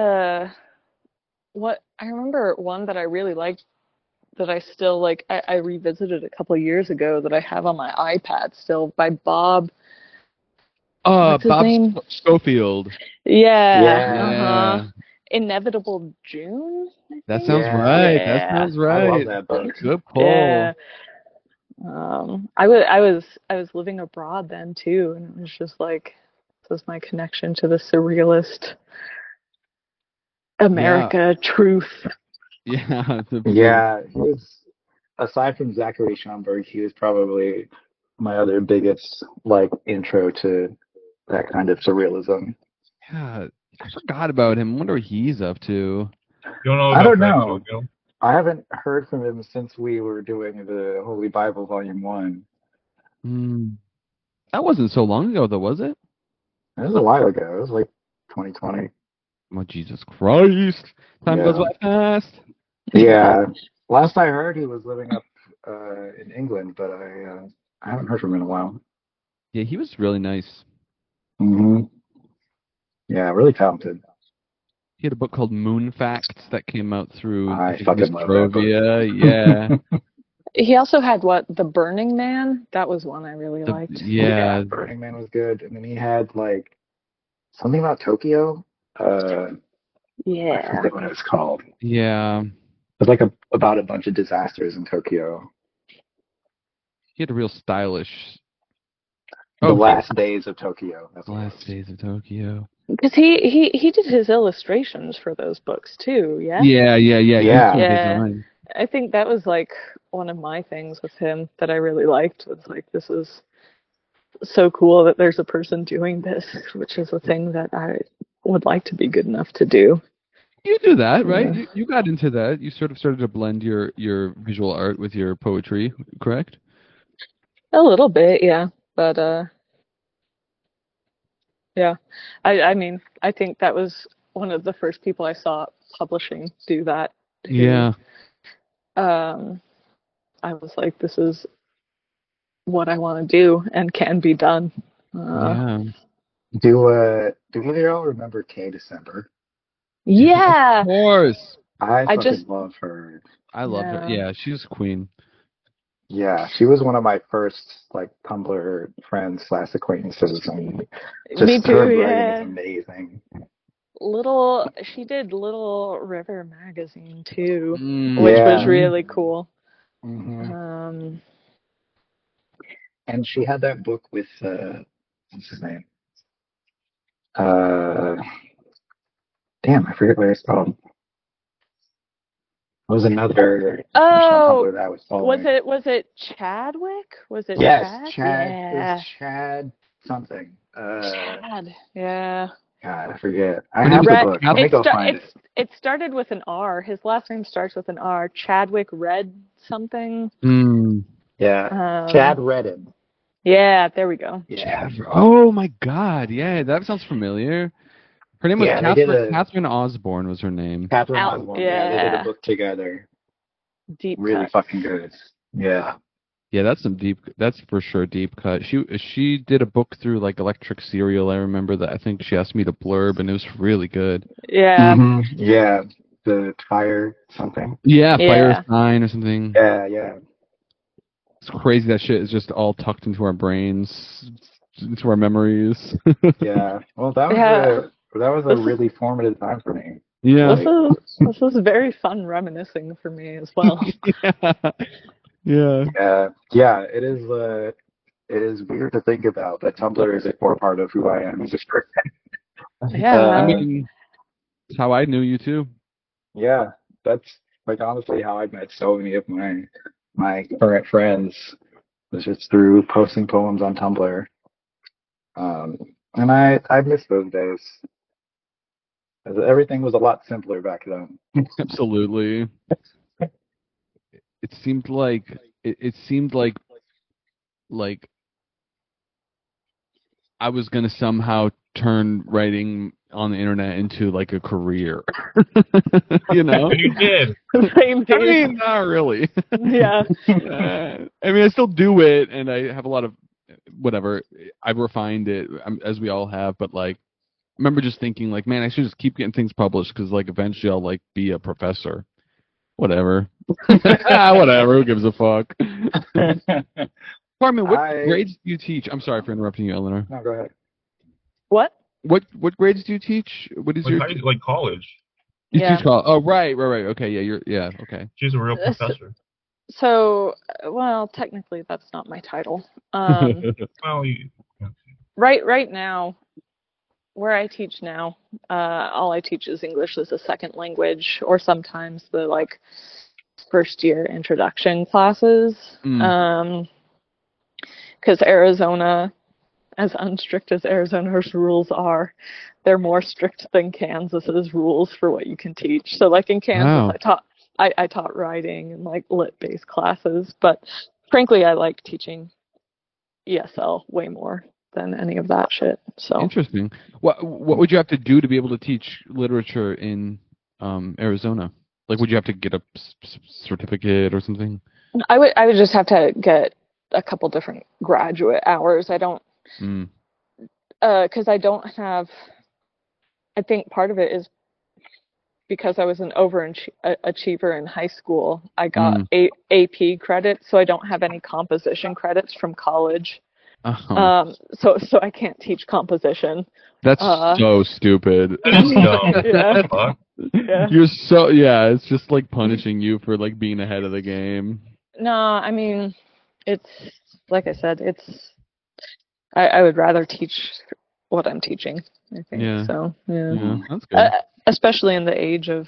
what I remember. One that I really liked that I still like. I revisited a couple of years ago that I have on my iPad still by Bob. What's his Bob name? Schofield. Yeah. Inevitable June. That sounds right. Yeah. That sounds right. I love that book. Good pull. Yeah. I was living abroad then too, and it was just like, this was my connection to the surrealist America truth. Yeah. Yeah, he was, aside from Zachary Schomburg, he was probably my other biggest, like, intro to that kind of surrealism. Yeah, I forgot about him. I wonder what he's up to. You don't know I about don't Frank know. Tokyo? I haven't heard from him since we were doing the Holy Bible Volume 1. That wasn't so long ago, though, was it? It was a while ago. It was like 2020. Oh, Jesus Christ. Time goes by fast. Yeah. Last I heard, he was living up in England, but I haven't heard from him in a while. Yeah, he was really nice. Mm-hmm. Yeah, really talented. He had a book called Moon Facts that came out through I fucking love that book. Yeah. He also had The Burning Man. That was one I really liked. Yeah. Burning Man was good. And then he had, like, something about Tokyo. I forget what it was called. Yeah. It was like about a bunch of disasters in Tokyo. He had a real stylish... The Last Days of Tokyo. That's The Last Days of Tokyo. Because he did his illustrations for those books too, yeah? Yeah. I think that was like one of my things with him that I really liked. Was like, this is so cool that there's a person doing this, which is a thing that I would like to be good enough to do. You do that, right? Yeah. You got into that. You sort of started to blend your visual art with your poetry, correct? A little bit, yeah. But yeah, I mean, I think that was one of the first people I saw publishing do that. Yeah. I was like, this is what I want to do and can be done. Do either of y'all remember K December? Yeah. Of course. I fucking just love her. I love her. Yeah. Yeah, she's a queen. Yeah, she was one of my first like Tumblr friends / acquaintances, and just Me her too. writing is Yeah. amazing. She did Little River magazine too, which Yeah. was really cool. hmm And she had that book with what's his name? Uh, damn, I forget what it's called. It was another person on Oh, Tumblr that I was following. was it Chadwick? Was it Yes, Chad? Chad. It Yeah. was Chad something. Chad. Yeah. God, I forget. I But have the Red. book. Let me go find it. It started with an R. His last name starts with an R. Chadwick Red something. Yeah, Chad Redden. Yeah, there we go. Yeah. Oh my God! Yeah, that sounds familiar. Her name was Yeah, they did Catherine Osborne. Was her name? Catherine Al- Osborne. Yeah, they did yeah. a book together. Deep Really cut. fucking good. Yeah. Yeah, that's some deep. That's for sure deep cut. She did a book through like Electric Serial. I remember that. I think she asked me to blurb, and it was really good. Yeah. Yeah. The fire something. Yeah, Yeah. Fire Sign or something. Yeah. It's crazy that shit is just all tucked into our brains, into our memories. Yeah. Well, that was a really formative time for me. Yeah. This is very fun reminiscing for me as well. Yeah. Yeah. It is weird to think about that Tumblr is a core part of who I am as a person. Yeah. I mean, it's how I knew you too. Yeah, that's like honestly how I met so many of my current friends was just through posting poems on Tumblr. And I miss those days. Everything was a lot simpler back then. Absolutely. It seemed like like I was gonna somehow turn writing on the internet into like a career. You know? And you did. Same I thing. mean, not really. Yeah. I mean, I still do it, and I have a lot of whatever. I've refined it, as we all have, but like, I remember just thinking, like, man, I should just keep getting things published because, like, eventually I'll like be a professor. Whatever. Whatever. Who gives a fuck? Carmen, what grades do you teach? I'm sorry for interrupting you, Eleanor. No, go ahead. What? What grades do you teach? What is like college? You teach college? Oh, right. Okay, yeah, okay. She's a real professor. So, well, technically that's not my title. Well, right now, where I teach now, all I teach is English as a second language, or sometimes the like first year introduction classes. Because Arizona, as unstrict as Arizona's rules are, they're more strict than Kansas's rules for what you can teach. So like in Kansas, I taught writing and like lit-based classes, but frankly, I like teaching ESL way more than any of that shit. So interesting. What would you have to do to be able to teach literature in Arizona? Like, would you have to get a certificate or something? I would just have to get a couple different graduate hours. I don't, because I don't have. I think part of it is because I was an overachiever in high school. I got AP credits, so I don't have any composition credits from college. So I can't teach composition. That's so stupid. Yeah. Yeah. It's just like punishing you for like being ahead of the game. No, I mean, it's like I said, I would rather teach what I'm teaching, I think. Yeah. So, yeah. That's good. Especially in the age of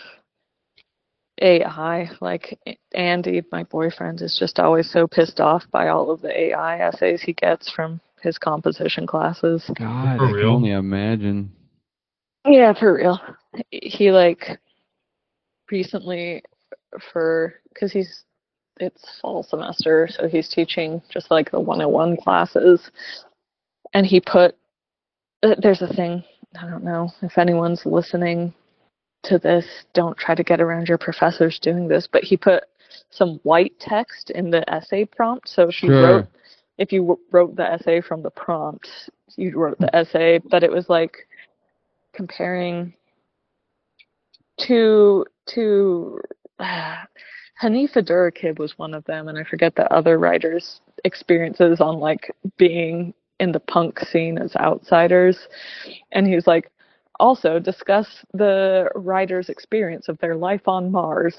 AI, like Andy, my boyfriend, is just always so pissed off by all of the AI essays he gets from his composition classes. God, I can only imagine. Yeah, for real. He like recently because it's fall semester, so he's teaching just like the 101 classes, and he put there's a thing, I don't know if anyone's listening to this, don't try to get around your professors doing this, but he put some white text in the essay prompt. So if you wrote the essay from the prompt, you wrote the essay, but it was like comparing to Hanifa Durakib was one of them, and I forget the other writers' experiences on like being in the punk scene as outsiders. And he's like, also discuss the writer's experience of their life on Mars.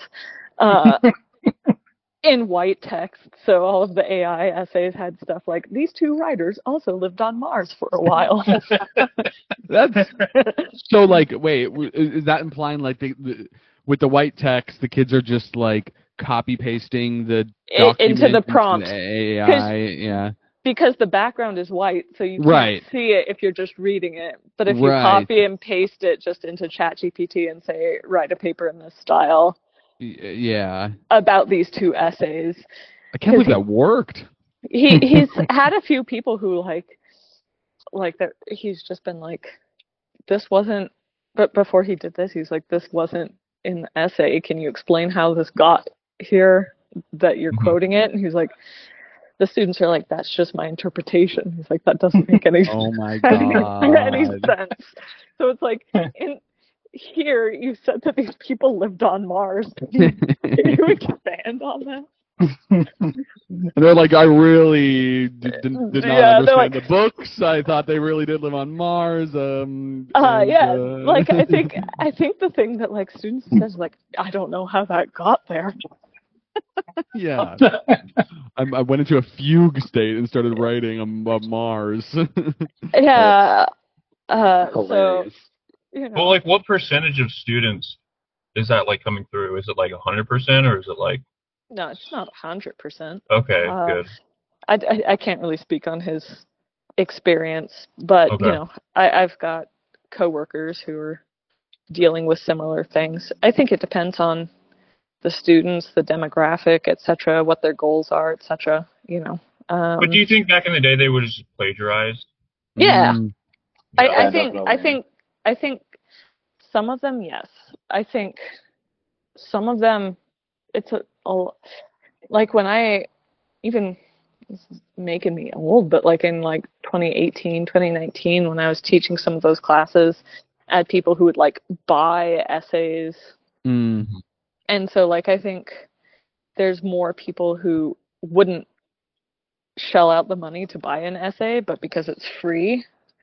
In white text, so all of the AI essays had stuff like, these two writers also lived on Mars for a while. That's so like, wait, is that implying like with the white text, the kids are just like copy pasting the into the prompt AI, yeah. Because the background is white, so you Right. can't see it if you're just reading it. But if you Right. copy and paste it just into ChatGPT and say, write a paper in this style Yeah. about these two essays. I can't believe that worked. He's had a few people who like that. He's just been like, this wasn't. But before he did this, he's like, this wasn't in the essay. Can you explain how this got here? That you're quoting it? And he's like, the students are like, that's just my interpretation. He's like, that doesn't make any Oh my any God. sense. So it's like, in here you said that these people lived on Mars. Can you expand on that? And they're like, I really did not understand like, the books. I thought they really did live on Mars. Like I think the thing that like students says like, I don't know how that got there. Yeah. I went into a fugue state and started writing about Mars. Yeah. Hilarious. So, you know. Well, like, what percentage of students is that like coming through? Is it like 100%, or is it like? No, it's not 100%. Okay, good. I can't really speak on his experience, but Okay. you know, I've got coworkers who are dealing with similar things. I think it depends on the students, the demographic, etc., what their goals are, etc. You know. But do you think back in the day they would have just plagiarized? Yeah. I definitely. think some of them, yes. I think some of them, it's like when I even, this is making me old, but like in like 2018, 2019, when I was teaching some of those classes, I had people who would like buy essays. And so like I think there's more people who wouldn't shell out the money to buy an essay, but because it's free,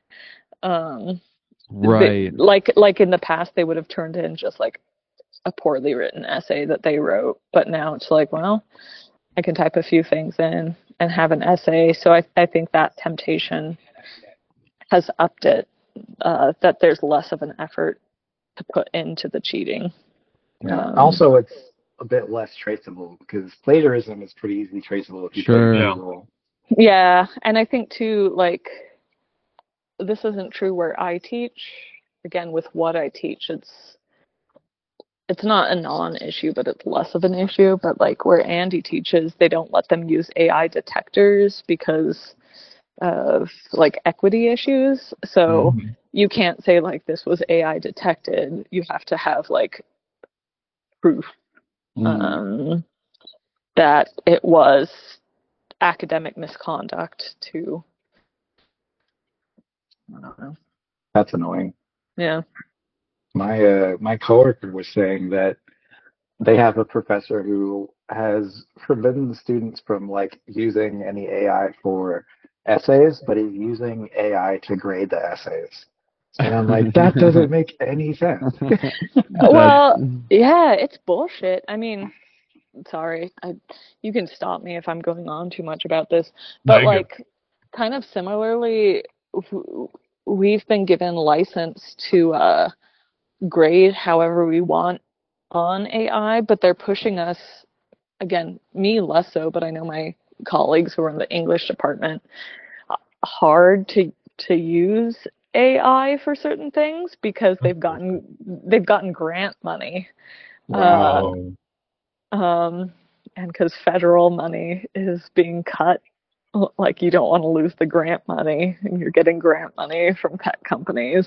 right. Like in the past, they would have turned in just like a poorly written essay that they wrote, but now it's like, well, I can type a few things in and have an essay. So I think that temptation has upped it, that there's less of an effort to put into the cheating. Yeah. Also, it's a bit less traceable because plagiarism is pretty easily traceable if you Sure. play Google. Yeah, and I think too, like, this isn't true where I teach. Again, with what I teach, it's not a non-issue, but it's less of an issue. But like where Andy teaches, they don't let them use AI detectors because of like equity issues. So you can't say like this was AI detected. You have to have like proof that it was academic misconduct to, I don't know. That's annoying. Yeah. My coworker was saying that they have a professor who has forbidden the students from like using any AI for essays, but he's using AI to grade the essays. And I'm like, that doesn't make any sense. Well, yeah, it's bullshit. I mean, sorry, you can stop me if I'm going on too much about this, but No, like, kind of similarly, we've been given license to grade however we want on AI, but they're pushing us, again, me less so, but I know my colleagues who are in the English department, hard to use AI for certain things because they've gotten grant money. Wow. And because federal money is being cut, like you don't want to lose the grant money, and you're getting grant money from tech companies.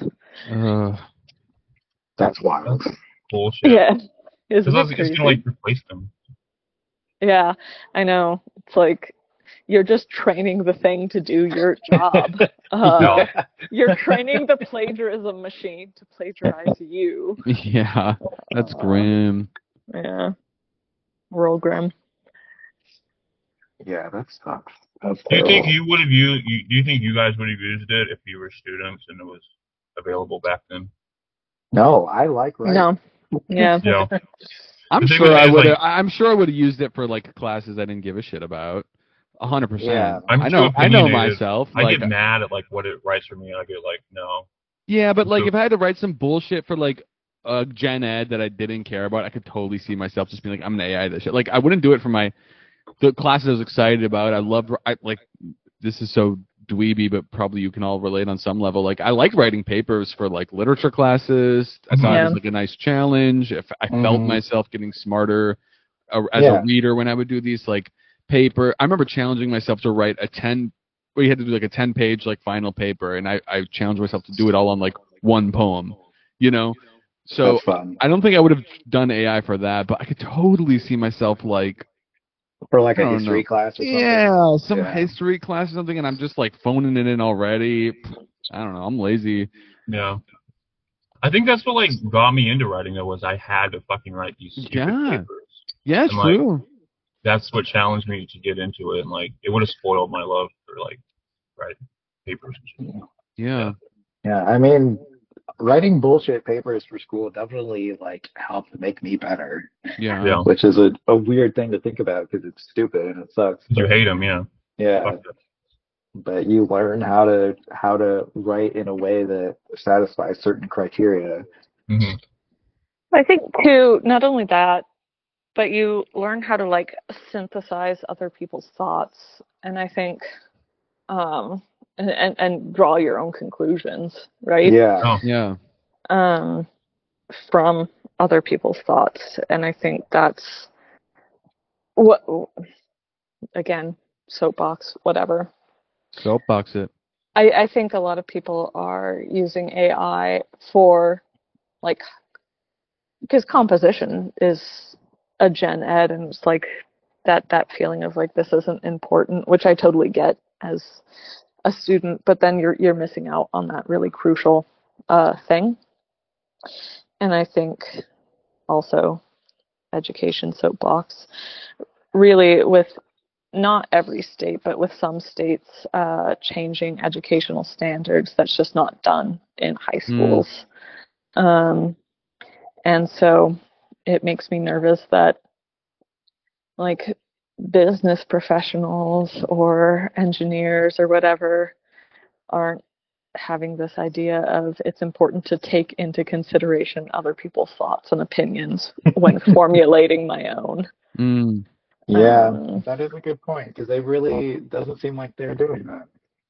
That's wild. That's bullshit. Yeah, It's gonna like replace them. Yeah, I know. It's like you're just training the thing to do your job. No. You're training the plagiarism machine to plagiarize you. Yeah, that's grim. Yeah, real grim. Yeah, that sucks. That's Do you think terrible. you would have used? Do you think you guys would have used it if you were students and it was available back then? No, I like writing. No. Yeah. You know, I'm The thing sure with it I is, would. like- I'm sure I would have used it for like classes I didn't give a shit about. 100%. Yeah. I'm I too know. I know opinionated. myself. I Like, get mad at like what it writes for me. I get like, no. yeah, but like So- if I had to write some bullshit for like gen ed that I didn't care about, I could totally see myself just being like, I'm an AI this shit. Like I wouldn't do it for the classes I was excited about. Like this is so dweeby, but probably you can all relate on some level. Like I like writing papers for like literature classes. I thought it was like a nice challenge. If I felt myself getting smarter as a reader when I would do these like paper. I remember challenging myself to write where you had to do like a 10-page like final paper, and I challenged myself to do it all on like one poem, you know. So That's fun. I don't think I would have done AI for that, but I could totally see myself like For like I a don't history know. class or something. Yeah, some Yeah. history class or something, and I'm just like phoning it in already. I don't know. I'm lazy. Yeah. I think that's what like got me into writing. Though was I had to fucking write these stupid Yeah. papers. Yeah, it's And, like, true. That's what challenged me to get into it, and like it would have spoiled my love for like writing papers and shit. Yeah. Yeah, I mean, writing bullshit papers for school definitely like helped make me better, Yeah. Yeah. which is a weird thing to think about because it's stupid and it sucks. You but- hate them, yeah. yeah, Fuck that. but you learn how to write in a way that satisfies certain criteria. Mhm. I think too, not only that, but you learn how to like synthesize other people's thoughts, and I think, and draw your own conclusions, right? Yeah, Oh. Yeah. From other people's thoughts, and I think that's what. Again, soapbox, whatever. Soapbox it. I think a lot of people are using AI for like, because composition is a gen ed, and it's like that feeling of like this isn't important, which I totally get as a student, but then you're missing out on that really crucial thing. And I think also education soapbox, really, with not every state, but with some states changing educational standards, that's just not done in high schools. And so it makes me nervous that like business professionals or engineers or whatever aren't having this idea of it's important to take into consideration other people's thoughts and opinions when formulating my own. yeah, Um, that is a good point because they really doesn't seem like they're doing that.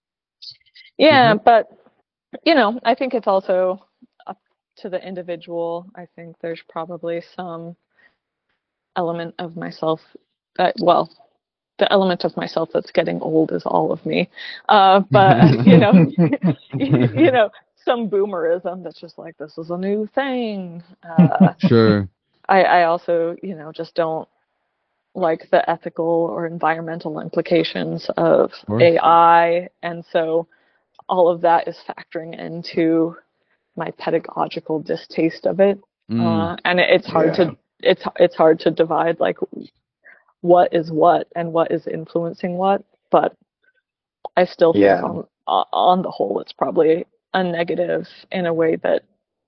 Yeah, but you know, I think it's also up to the individual. I think there's probably some element of myself that, well, the element of myself that's getting old is all of me. But you know, you know, some boomerism that's just like this is a new thing. Sure. I also, you know, just don't like the ethical or environmental implications of AI, and so all of that is factoring into my pedagogical distaste of it. And it's hard to it's hard to divide like what is what and what is influencing what, but I still think on the whole it's probably a negative in a way that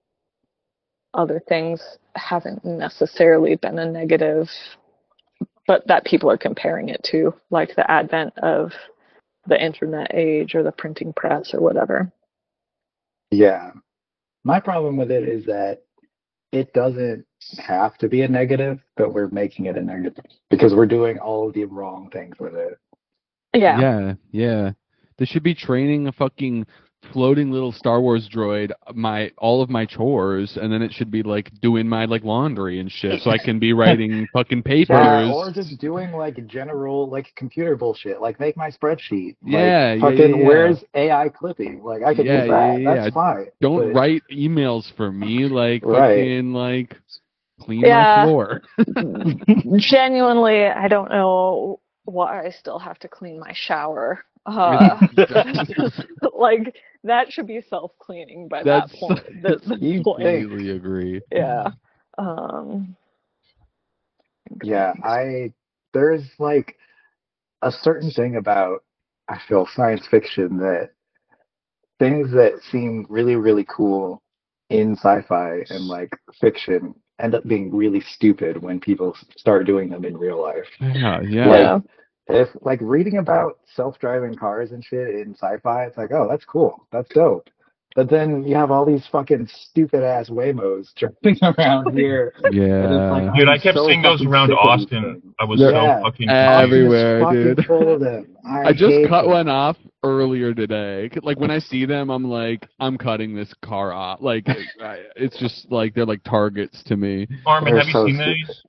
other things haven't necessarily been a negative, but that people are comparing it to, like the advent of the internet age or the printing press or whatever. Yeah. My problem with it is that it doesn't have to be a negative, but we're making it a negative because we're doing all of the wrong things with it. Yeah. Yeah. They should be training a fucking floating little Star Wars droid all of my chores, and then it should be like doing my like laundry and shit, so I can be writing fucking papers. Yeah, or just doing like general like computer bullshit, like make my spreadsheet. Yeah, like, fucking yeah. Where's AI clipping? Like I could use that. That's fine. Don't write emails for me, like Right. fucking like clean my floor. Genuinely, I don't know why I still have to clean my shower. Like, that should be self-cleaning by that point. This point. Completely agree. Yeah. There's like a certain thing about, I feel, science fiction, that things that seem really, really cool in sci-fi and like fiction end up being really stupid when people start doing them in real life. Yeah. If like reading about self-driving cars and shit in sci-fi, it's like, oh, that's cool, that's dope. But then you have all these fucking stupid ass Waymos driving around here. Yeah. Like, dude, I kept seeing those around Austin. I was so fucking everywhere, dude. Full of them. I just cut one off earlier today. Like when I see them, I'm like, I'm cutting this car off. Like it's just like they're like targets to me. Carmen, have you seen these?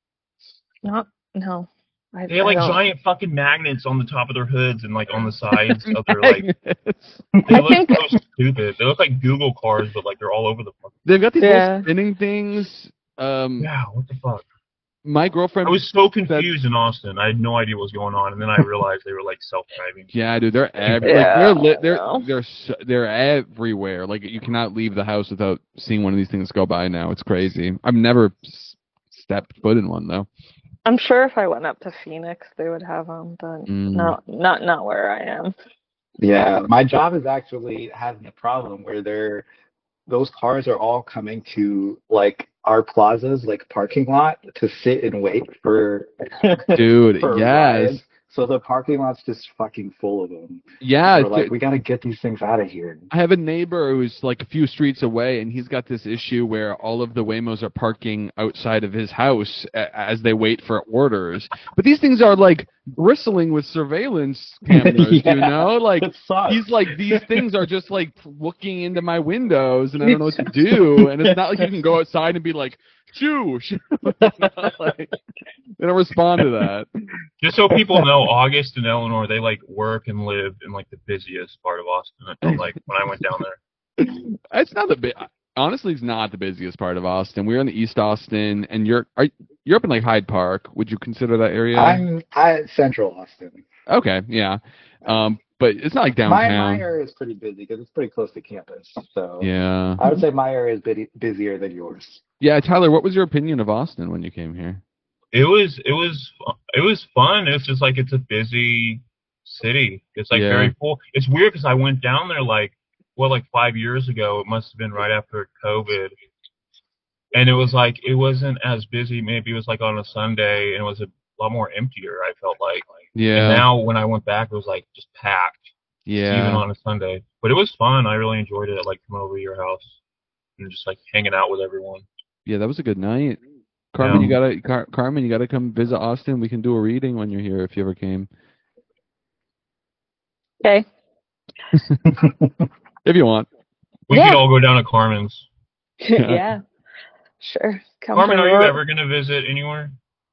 No. They have like giant fucking magnets on the top of their hoods and like on the sides of their like. They look so stupid. They look like Google cars, but like they're all over the place. They've got these little spinning things. Yeah, what the fuck? My girlfriend. I was so confused in Austin. I had no idea what was going on, and then I realized they were like self-driving. Yeah, dude, they're they're everywhere. Like you cannot leave the house without seeing one of these things go by now. It's crazy. I've never stepped foot in one though. I'm sure if I went up to Phoenix, they would have them, but not where I am. Yeah, my job is actually having a problem where those cars are all coming to like our plaza's like parking lot to sit and wait for dude. for yes. rides. So the parking lot's just fucking full of them. Yeah, we're like, we got to get these things out of here. I have a neighbor who's like a few streets away, and he's got this issue where all of the Waymos are parking outside of his house as they wait for orders. But these things are like bristling with surveillance cameras, you know? Like he's like, these things are just like looking into my windows, and I don't know what to do. And it's not like you can go outside and be like, shoo. Like, they don't respond to that. Just so people know, August and Eleanor, they like work and live in like the busiest part of Austin. I felt like when I went down there. It's not honestly, it's not the busiest part of Austin. We're in the East Austin, and you're up in like Hyde Park. Would you consider that area? I'm Central Austin. Okay, yeah. But it's not like downtown. My area is pretty busy because it's pretty close to campus. So yeah, I would say my area is busier than yours. Yeah, Tyler, what was your opinion of Austin when you came here? It was fun. It's just like it's a busy city. It's like very full. It's weird because I went down there like 5 years ago. It must have been right after COVID, and it was like it wasn't as busy. Maybe it was like on a Sunday, and it was a lot more emptier. I felt like. Yeah. And now when I went back, it was like just packed. Yeah. Even on a Sunday, but it was fun. I really enjoyed it. Like coming over to your house and just like hanging out with everyone. Yeah, that was a good night. Carmen, you gotta come visit Austin. We can do a reading when you're here if you ever came. Okay. If you want. We could all go down to Carmen's. Yeah. Sure. Carmen, are you ever gonna visit anywhere?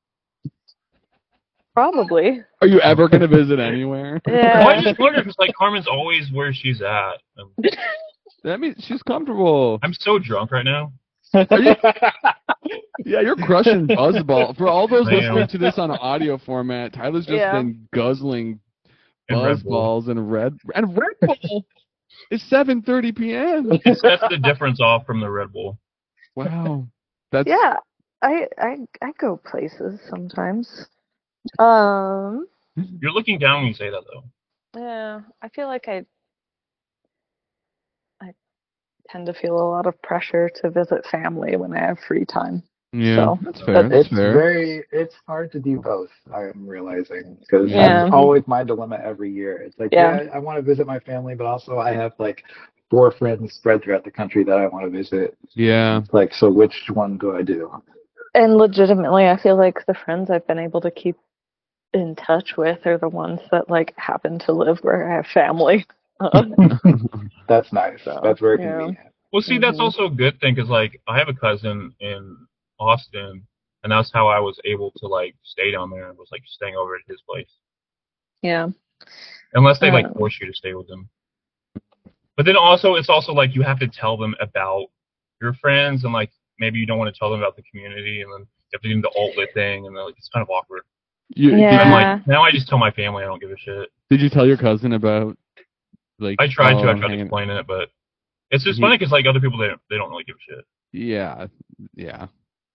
Probably. Are you ever gonna visit anywhere? Yeah. Well, I just wonder because like Carmen's always where she's at. That means she's comfortable. I'm so drunk right now. Yeah, you're crushing Buzzball. For all those listening to this on an audio format, Tyler's just been guzzling Buzzballs and Red Bull. It's 7:30 p.m. That's the difference off from the Red Bull. Wow. That's I go places sometimes. You're looking down when you say that though. Yeah, I feel like I tend to feel a lot of pressure to visit family when I have free time. Yeah, so, that's fair. It's hard to do both, I'm realizing, because that's always my dilemma every year. It's like, I want to visit my family, but also I have like 4 friends spread throughout the country that I want to visit. Yeah. It's like, so which one do I do? And legitimately, I feel like the friends I've been able to keep in touch with are the ones that like happen to live where I have family. That's nice. That's very convenient. Well, see, that's also a good thing because like I have a cousin in Austin, and that's how I was able to like stay down there. Was like staying over at his place. Yeah. Unless they like force you to stay with them. But then also, it's also like you have to tell them about your friends, and like maybe you don't want to tell them about the community, and then you have to do the alt-lit thing, and like it's kind of awkward. Yeah. Now I just tell my family I don't give a shit. Did you tell your cousin about like? I tried to hanging- explain it, but it's just funny because like other people they don't really give a shit. Yeah. Yeah,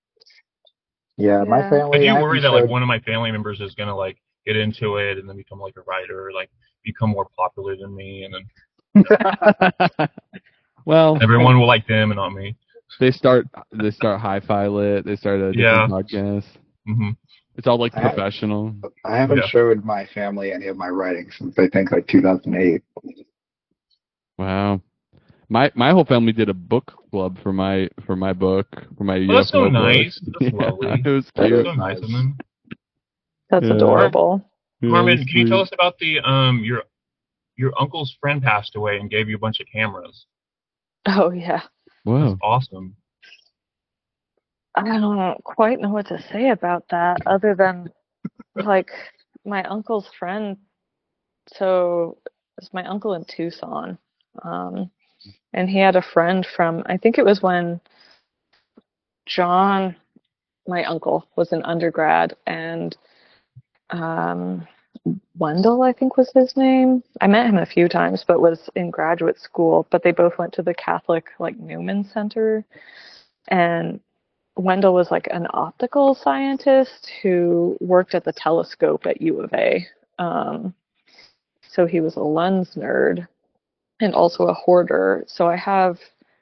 my Yeah. family. I do haven't worry that like showed- one of my family members is gonna like get into it and then become like a writer, or, like become more popular than me, and then Well, everyone will like them and not me. they start Hi-Fi Lit. They start a different podcast. Hmm. It's all like I- professional. I haven't Yeah. showed my family any of my writing since I think like 2008. Wow. My whole family did a book club for my book for my Well, that's so UFO book. nice. That's Yeah, lovely. it was That cute. is So nice of them. That's Yeah. adorable. Yeah, it Carmen, was can you tell sweet. us about the your uncle's friend passed away and gave you a bunch of cameras? Oh yeah. Wow. That's awesome. I don't quite know what to say about that other than like my uncle's friend. So it's my uncle in Tucson. And he had a friend from, I think it was when John, my uncle, was an undergrad, and Wendell, I think was his name. I met him a few times, but was in graduate school. But they both went to the Catholic like Newman Center, and Wendell was like an optical scientist who worked at the telescope at U of A. So he was a lens nerd and also a hoarder. So I have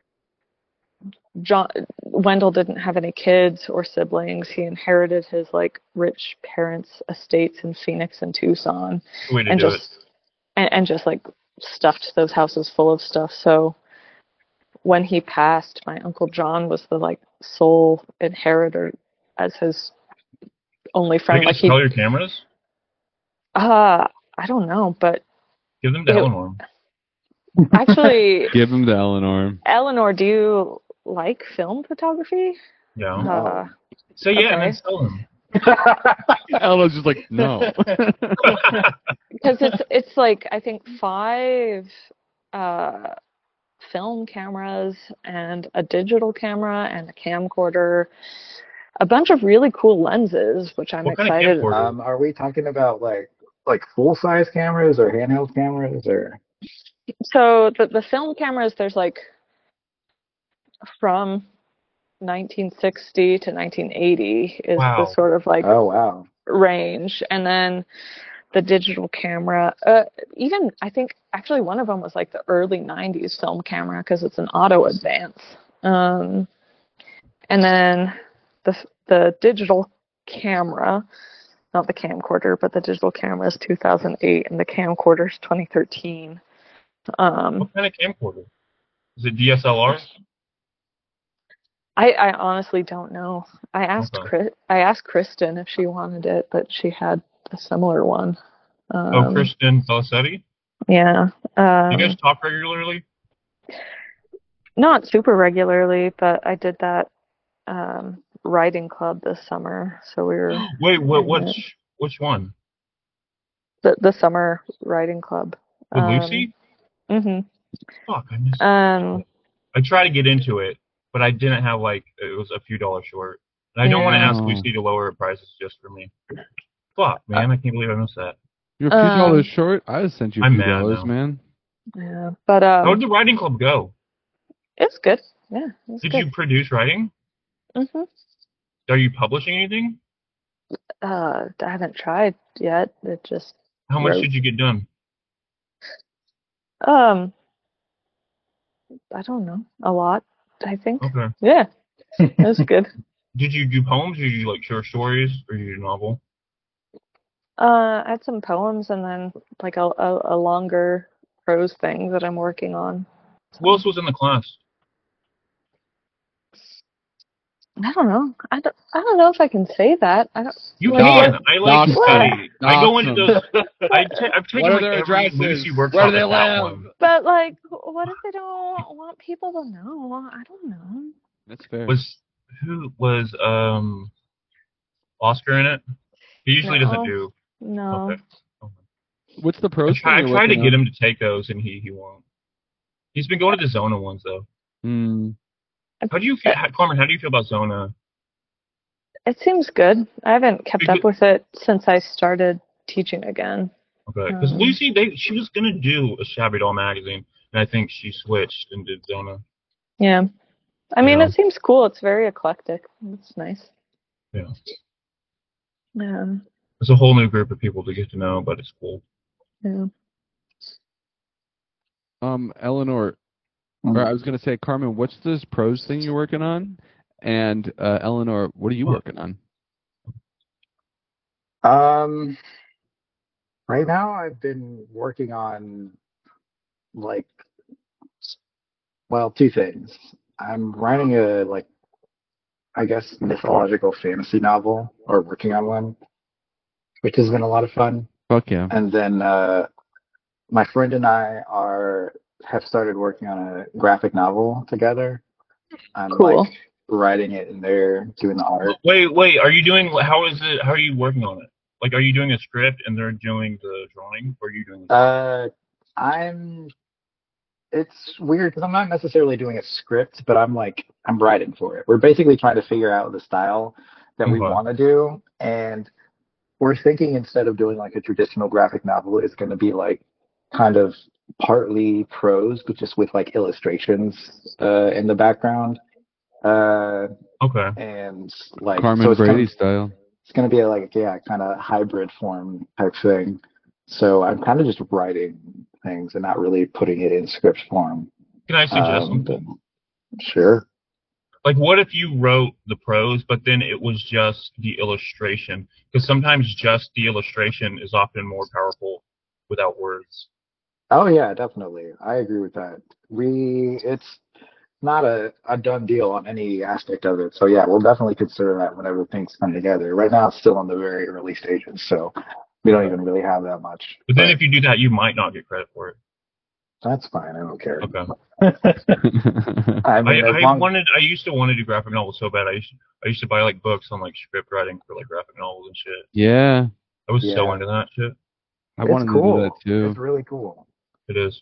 Wendell didn't have any kids or siblings. He inherited his like rich parents' estates in Phoenix and Tucson, Way to and do just and just like stuffed those houses full of stuff. So when he passed, my Uncle John was the like sole inheritor as his only it. Are friend. you Like gonna he, sell your cameras? I don't know, but Give them to Ew. Eleanor. actually, Give him to Eleanor. Eleanor, do you like film photography? Yeah. Uh, Say yeah and okay. then sell them. Eleanor's just like, no. Because it's like I think 5 film cameras and a digital camera and a camcorder, a bunch of really cool lenses, which I'm What kind of excited. camcorder? Are we talking about like full size cameras or handheld cameras or? So the film cameras, there's like from 1960 to 1980 is Wow. the sort of like Oh wow. range, and then the digital camera, even I think actually one of them was like the early 90s film camera because it's an auto advance. And then the digital camera, not the camcorder, but the digital camera is 2008 and the camcorder is 2013. What kind of camcorder? Is it DSLR? I honestly don't know. I asked Okay. I asked Kristen if she wanted it, but she had a similar one. Kristen Felicetti? Yeah. You guys talk regularly? Not super regularly, but I did that writing club this summer. So we were Wait, which one? the summer writing club. With Lucy? Mhm. Fuck, I missed Um I tried to get into it, but I didn't have like it was a few dollars short. And I don't want to Yeah. ask Lucy to lower her prices just for me. Fuck, man, I can't believe I missed that. You're a few dollars short. I just sent you a I'm few mad dollars, now. man. Yeah, but How did the writing club go? it's good. Yeah, it's Did good. you produce writing? Mhm. Are you publishing anything? I haven't tried yet. It just How much wrote. did you get done? I don't know. A lot, I think. Okay. Yeah. It was good. Did you do poems or did you like short stories or did you do a novel? I had some poems and then like a longer prose thing that I'm working on. Who else was in the class? I don't know. I don't know if I can say that. I don't. You like, can. what- I like to Dox study. them. I go Dox into them. those. I've taken What are like their every addresses? Lucy workshop. Where do they but that live? one But like, what if they don't want people to know? I don't know. That's fair. who was Oscar in it? He usually doesn't No. do. No. Okay. What's the I pros? tried to get him to take those, and he won't. He's been going to the Zona ones though. Hmm. How do you feel, Carmen? How do you feel about Zona? It seems good. I haven't kept up with it since I started teaching again. Okay, because Lucy, she was gonna do a Shabby Doll magazine, and I think she switched and did Zona. Yeah, I mean, it seems cool. It's very eclectic. It's nice. Yeah. Yeah. It's a whole new group of people to get to know, but it's cool. Yeah. Eleanor, or I was gonna say, Carmen, what's this prose thing you're working on? And Eleanor, what are you working on? Right now I've been working on like, well, two things. I'm writing a I guess mythological fantasy novel, or working on one, which has been a lot of fun. Fuck yeah. And then my friend and I have started working on a graphic novel together. I'm Cool. writing it and they're doing the art. Wait, are you doing, how are you working on it? Like, are you doing a script and they're doing the drawing, or are you doing it's weird because I'm not necessarily doing a script, but I'm writing for it. We're basically trying to figure out the style that we want to do, and we're thinking instead of doing like a traditional graphic novel, it's going to be like kind of partly prose, but just with like illustrations in the background. Okay. And like Carmen Brady style. It's going to be kind of hybrid form type thing. So I'm kind of just writing things and not really putting it in script form. Can I suggest something? Sure. Like, what if you wrote the prose, but then it was just the illustration? Because sometimes just the illustration is often more powerful without words. Oh yeah, definitely. I agree with that. It's not a done deal on any aspect of it. So yeah, we'll definitely consider that whenever things come together. Right now, it's still in the very early stages, so we don't even really have that much. But then if you do that, you might not get credit for it. That's fine. I don't care. Okay. I mean, I used to want to do graphic novels so bad. I used to buy like books on like script writing for like graphic novels and shit. Yeah. I was so into that shit. I wanted to do that too. It's really cool. It is.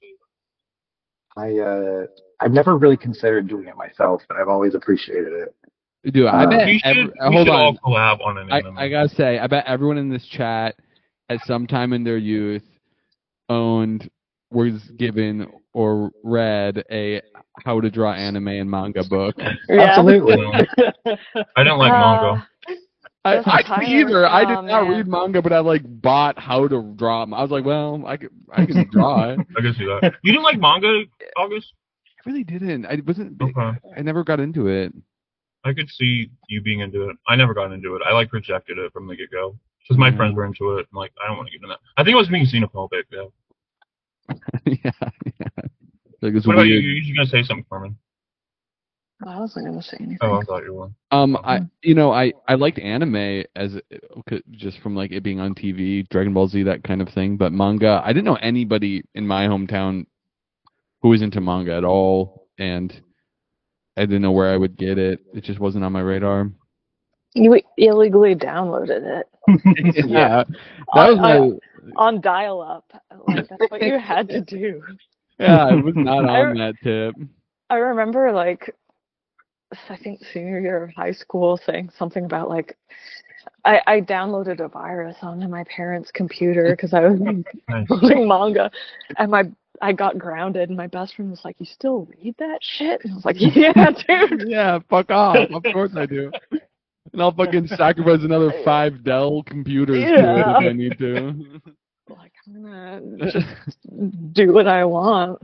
I've never really considered doing it myself, but I've always appreciated it. Dude, I bet we should all collab on an anime. I gotta say, I bet everyone in this chat at some time in their youth owned, was given, or read a how to draw anime and manga book. Yeah. Absolutely. I don't like manga. I didn't either. I did not read manga, but I like bought how to draw. I was like, well, I can draw it. I can see that. You didn't like manga, August? I really didn't. I wasn't. Okay. I never got into it. I could see you being into it. I never got into it. I like rejected it from the get go because my friends were into it. I'm like, I don't want to get into that. I think I was being xenophobic though. Yeah. Like, what about you? You're gonna say something, Carmen? I wasn't gonna say anything. Oh, I thought you were. I liked anime as just from like it being on TV, Dragon Ball Z, that kind of thing. But manga, I didn't know anybody in my hometown who was into manga at all, and I didn't know where I would get it. It just wasn't on my radar. You illegally downloaded it. Yeah, that was on dial-up. Like, that's what you had to do. Yeah, I was not on that tip. I remember, like, I think senior year of high school, saying something about like I downloaded a virus onto my parents' computer because I was reading manga, and I got grounded, and my best friend was like, "You still read that shit?" And I was like, "Yeah, dude." Yeah, fuck off. Of course I do. And I'll fucking sacrifice another 5 Dell computers to it if I need to. Like, I'm gonna just do what I want.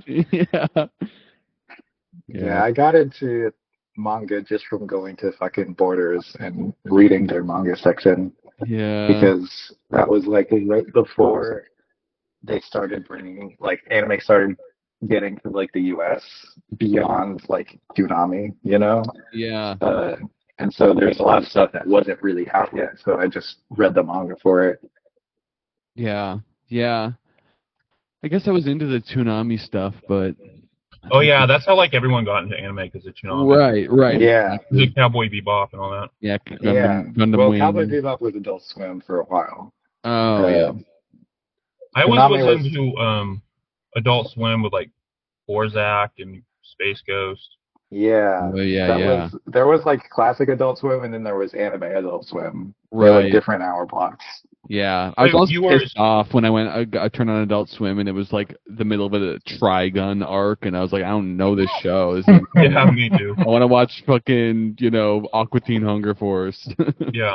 Yeah, I got into manga just from going to fucking Borders and reading their manga section. Yeah. Because that was like right before they started bringing, like, anime started getting to like the US beyond like Toonami, you know? Yeah. And so there's a lot of stuff that wasn't really out yet. So I just read the manga for it. Yeah. Yeah. I guess I was into the Toonami stuff, but... Oh yeah, that's how like everyone got into anime because of Toonami. Right. Yeah. The Cowboy Bebop and all that. Yeah. Gundam Wing. Cowboy Bebop was Adult Swim for a while. Oh yeah. I always listened to Adult Swim with like Borzak and Space Ghost. Yeah, Oh, yeah, that yeah. was there was like classic Adult Swim, and then there was anime Adult Swim. They're like Right. different hour blocks. Yeah. I was Wait, also you were pissed off when I turned on Adult Swim and it was like the middle of a Trigun arc, and I was like, I don't know this show. This is yeah, me too. I want to watch fucking, Aqua Teen Hunger Force. Yeah.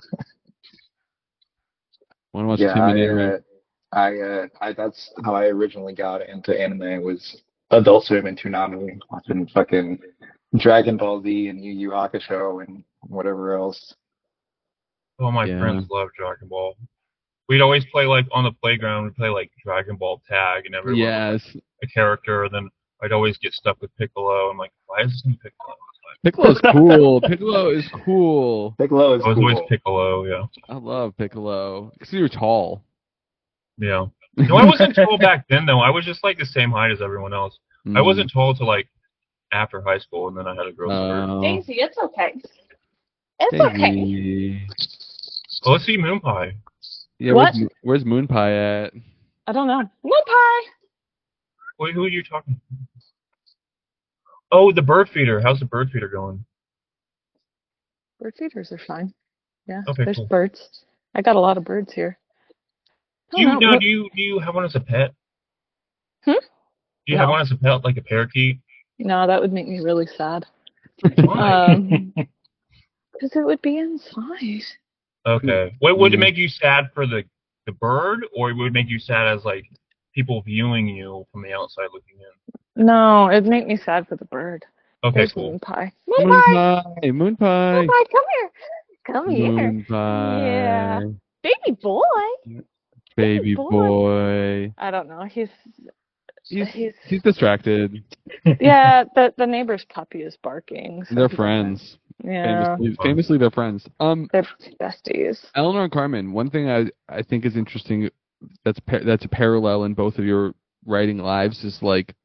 Want to watch Yeah, Tim and Eric. I that's how I originally got into anime was Adult Swim and Toonami, watching fucking Dragon Ball Z and Yu Yu Hakusho and whatever else. Oh, my Yeah. friends love Dragon Ball. We'd always play like on the playground. We'd play like Dragon Ball tag, and everyone would Yes. a character. And then I'd always get stuck with Piccolo. I'm like, why is this in Piccolo? Piccolo's cool. Piccolo is cool. Piccolo is I was always cool. Piccolo. Yeah. I love Piccolo. Because you're tall. Yeah. No, I wasn't tall back then though. I was just like the same height as everyone else. I wasn't tall till like after high school, and then I had a growth spurt. Oh, Daisy, it's okay. It's okay. Daisy. Well, let's see Moon Pie. Yeah, What? where's Moon Pie at? I don't know. Moon pie. Wait, who are you talking to? Oh, the bird feeder. How's the bird feeder going? Bird feeders are fine. Yeah, Okay, there's cool. birds. I got a lot of birds here. Do you Oh, no. now do you have one as a pet? Hmm? Do you have No. one as a pet, like a parakeet? No, that would make me really sad. Why? Because it would be inside. Okay. What would it make you sad for the bird, or would it make you sad as like people viewing you from the outside looking in? No, it'd make me sad for the bird. Okay, There's cool. Moon pie. Moon Moon pie. Pie. Moon Pie. Moon pie, come here. Come here. Moon Pie. Yeah. Baby boy. Baby boy. boy. I don't know. He's He's distracted. yeah. The neighbor's puppy is barking. So They're he doesn't- friends. Yeah. Famously, they're friends. They're besties. Eleanor and Carmen, one thing I think is interesting that's a parallel in both of your writing lives is like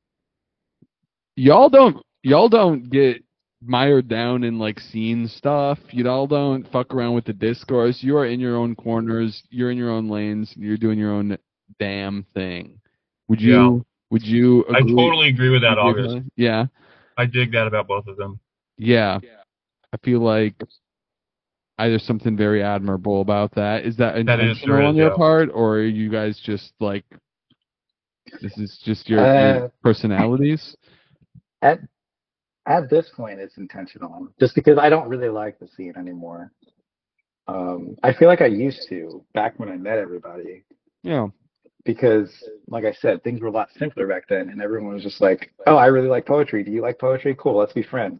y'all don't get mired down in like scene stuff. Y'all don't fuck around with the discourse. You are in your own corners. You're in your own lanes. You're doing your own damn thing. Would you agree? I totally agree with that, agree with August. that? Yeah. I dig that about both of them. Yeah. I feel like there's something very admirable about that. Is that intentional on your part, or are you guys just like this is just your personalities? At this point, it's intentional. Just because I don't really like the scene anymore. I feel like I used to back when I met everybody. Yeah. Because, like I said, things were a lot simpler back then, and everyone was just like, "Oh, I really like poetry. Do you like poetry? Cool, let's be friends."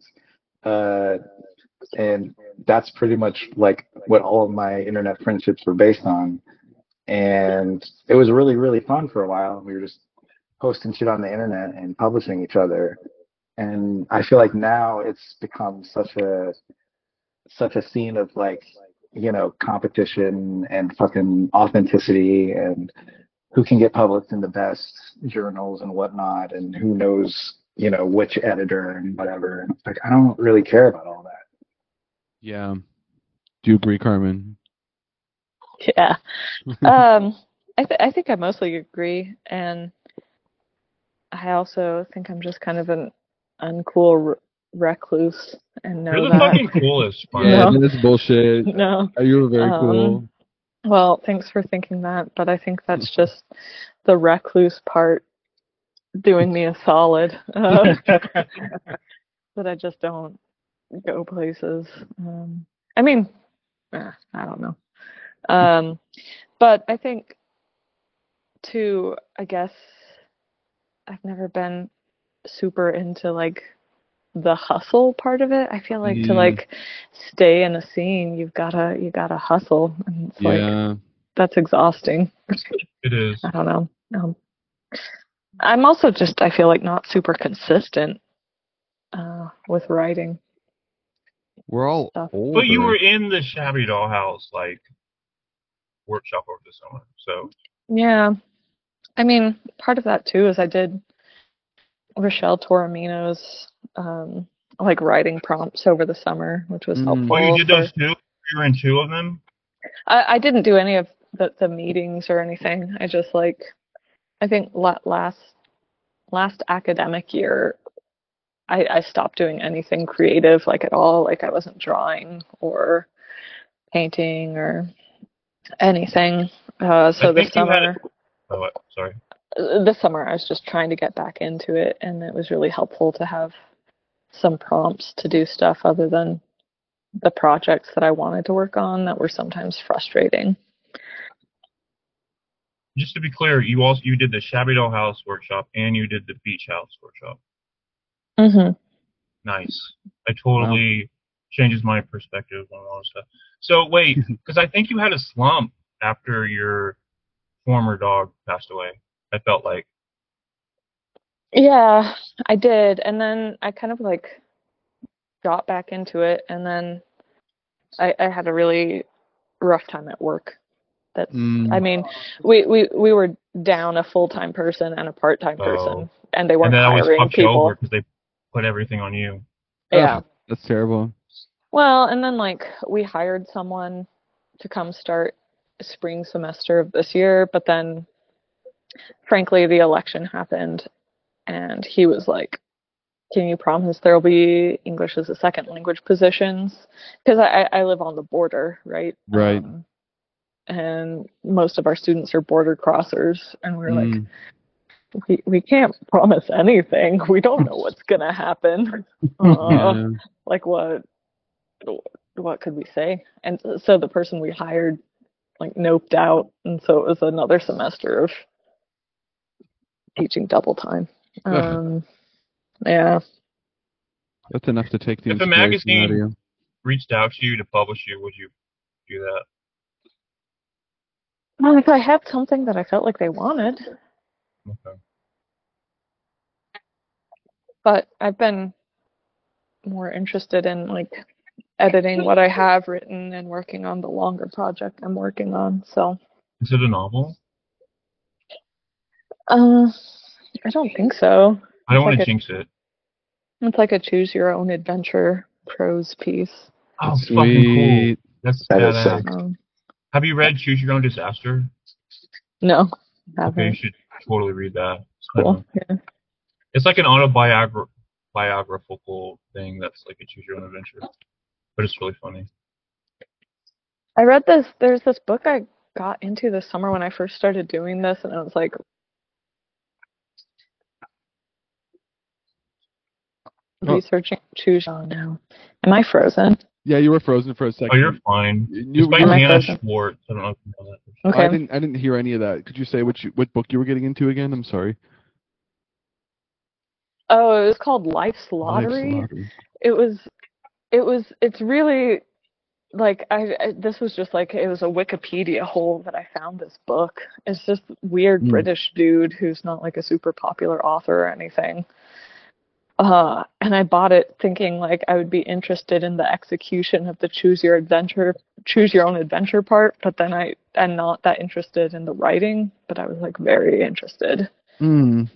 And that's pretty much like what all of my internet friendships were based on. And it was really, really fun for a while. We were just posting shit on the internet and publishing each other. And I feel like now it's become such a scene of like, competition and fucking authenticity and who can get published in the best journals and whatnot, and who knows, which editor and whatever. And it's like, I don't really care about all that. Yeah. Do you agree, Carmen? Yeah. I think I mostly agree, and I also think I'm just kind of an uncool recluse, and know You're the that. fucking coolest. Yeah, that's bullshit. No. You were very cool. Well, thanks for thinking that, but I think that's just the recluse part doing me a solid. That I just don't go places. I mean, I don't know. But I think, too, I guess I've never been super into, like, the hustle part of it. I feel like to, like, stay in a scene, you gotta hustle. And it's like, that's exhausting. It is. I don't know. I'm also just, I feel like, not super consistent with writing. We're all older. But you were in the Shabby Dollhouse, like, workshop over the summer, so. Yeah. I mean, part of that, too, is I did Rochelle Toromino's, like, writing prompts over the summer, which was helpful. Oh, you did those too? You were in 2 of them? I didn't do any of the meetings or anything. I just, like, I think last academic year, I stopped doing anything creative, like at all. Like I wasn't drawing or painting or anything. So I think you had it. Oh, sorry. This summer I was just trying to get back into it, and it was really helpful to have some prompts to do stuff other than the projects that I wanted to work on that were sometimes frustrating. Just to be clear, you did the Shabby Doll House workshop and you did the Beach House workshop. Mm-hmm. Nice. It totally changes my perspective on all this stuff. So wait, because I think you had a slump after your former dog passed away. I felt like. Yeah, I did, and then I kind of like got back into it, and then I had a really rough time at work. That's, I mean, we were down a full-time person and a part-time person, and they weren't hiring people because they put everything on you. Yeah, that's terrible. Well, and then like we hired someone to come start spring semester of this year, but then frankly the election happened, and he was like, can you promise there'll be English as a second language positions? Because I live on the border, right? Right. And most of our students are border crossers, and we're like, we can't promise anything. We don't know what's gonna happen. Like what could we say? And so the person we hired like noped out, and so it was another semester of teaching double time. Yeah. That's enough to take the If a inspiration magazine out of you. reached out to you to publish you, would you do that? Well, if I had something that I felt like they wanted. Okay. But I've been more interested in like editing what I have written and working on the longer project I'm working on. So. Is it a novel? I don't think so. I don't want to jinx it. It's like a choose your own adventure prose piece. Oh, fucking cool. That's sick. Have you read Choose Your Own Disaster? No, haven't. Okay, you should totally read that. It's cool. Yeah. It's like an autobiographical thing that's like a choose your own adventure, but it's really funny. I read this. There's this book I got into this summer when I first started doing this, and I was like, researching choose. Oh no, am I frozen? Yeah, you were frozen for a second. Oh, you're fine. It's by Hannah Schwartz. I don't know if you know that. Okay. I didn't hear any of that. Could you say what book you were getting into again? I'm sorry. Oh, it was called Life's Lottery. It's really like this was just like it was a Wikipedia hole that I found this book. It's just weird British dude who's not like a super popular author or anything. And I bought it thinking like I would be interested in the execution of the choose your own adventure part, but then I'm not that interested in the writing, but I was like very interested. In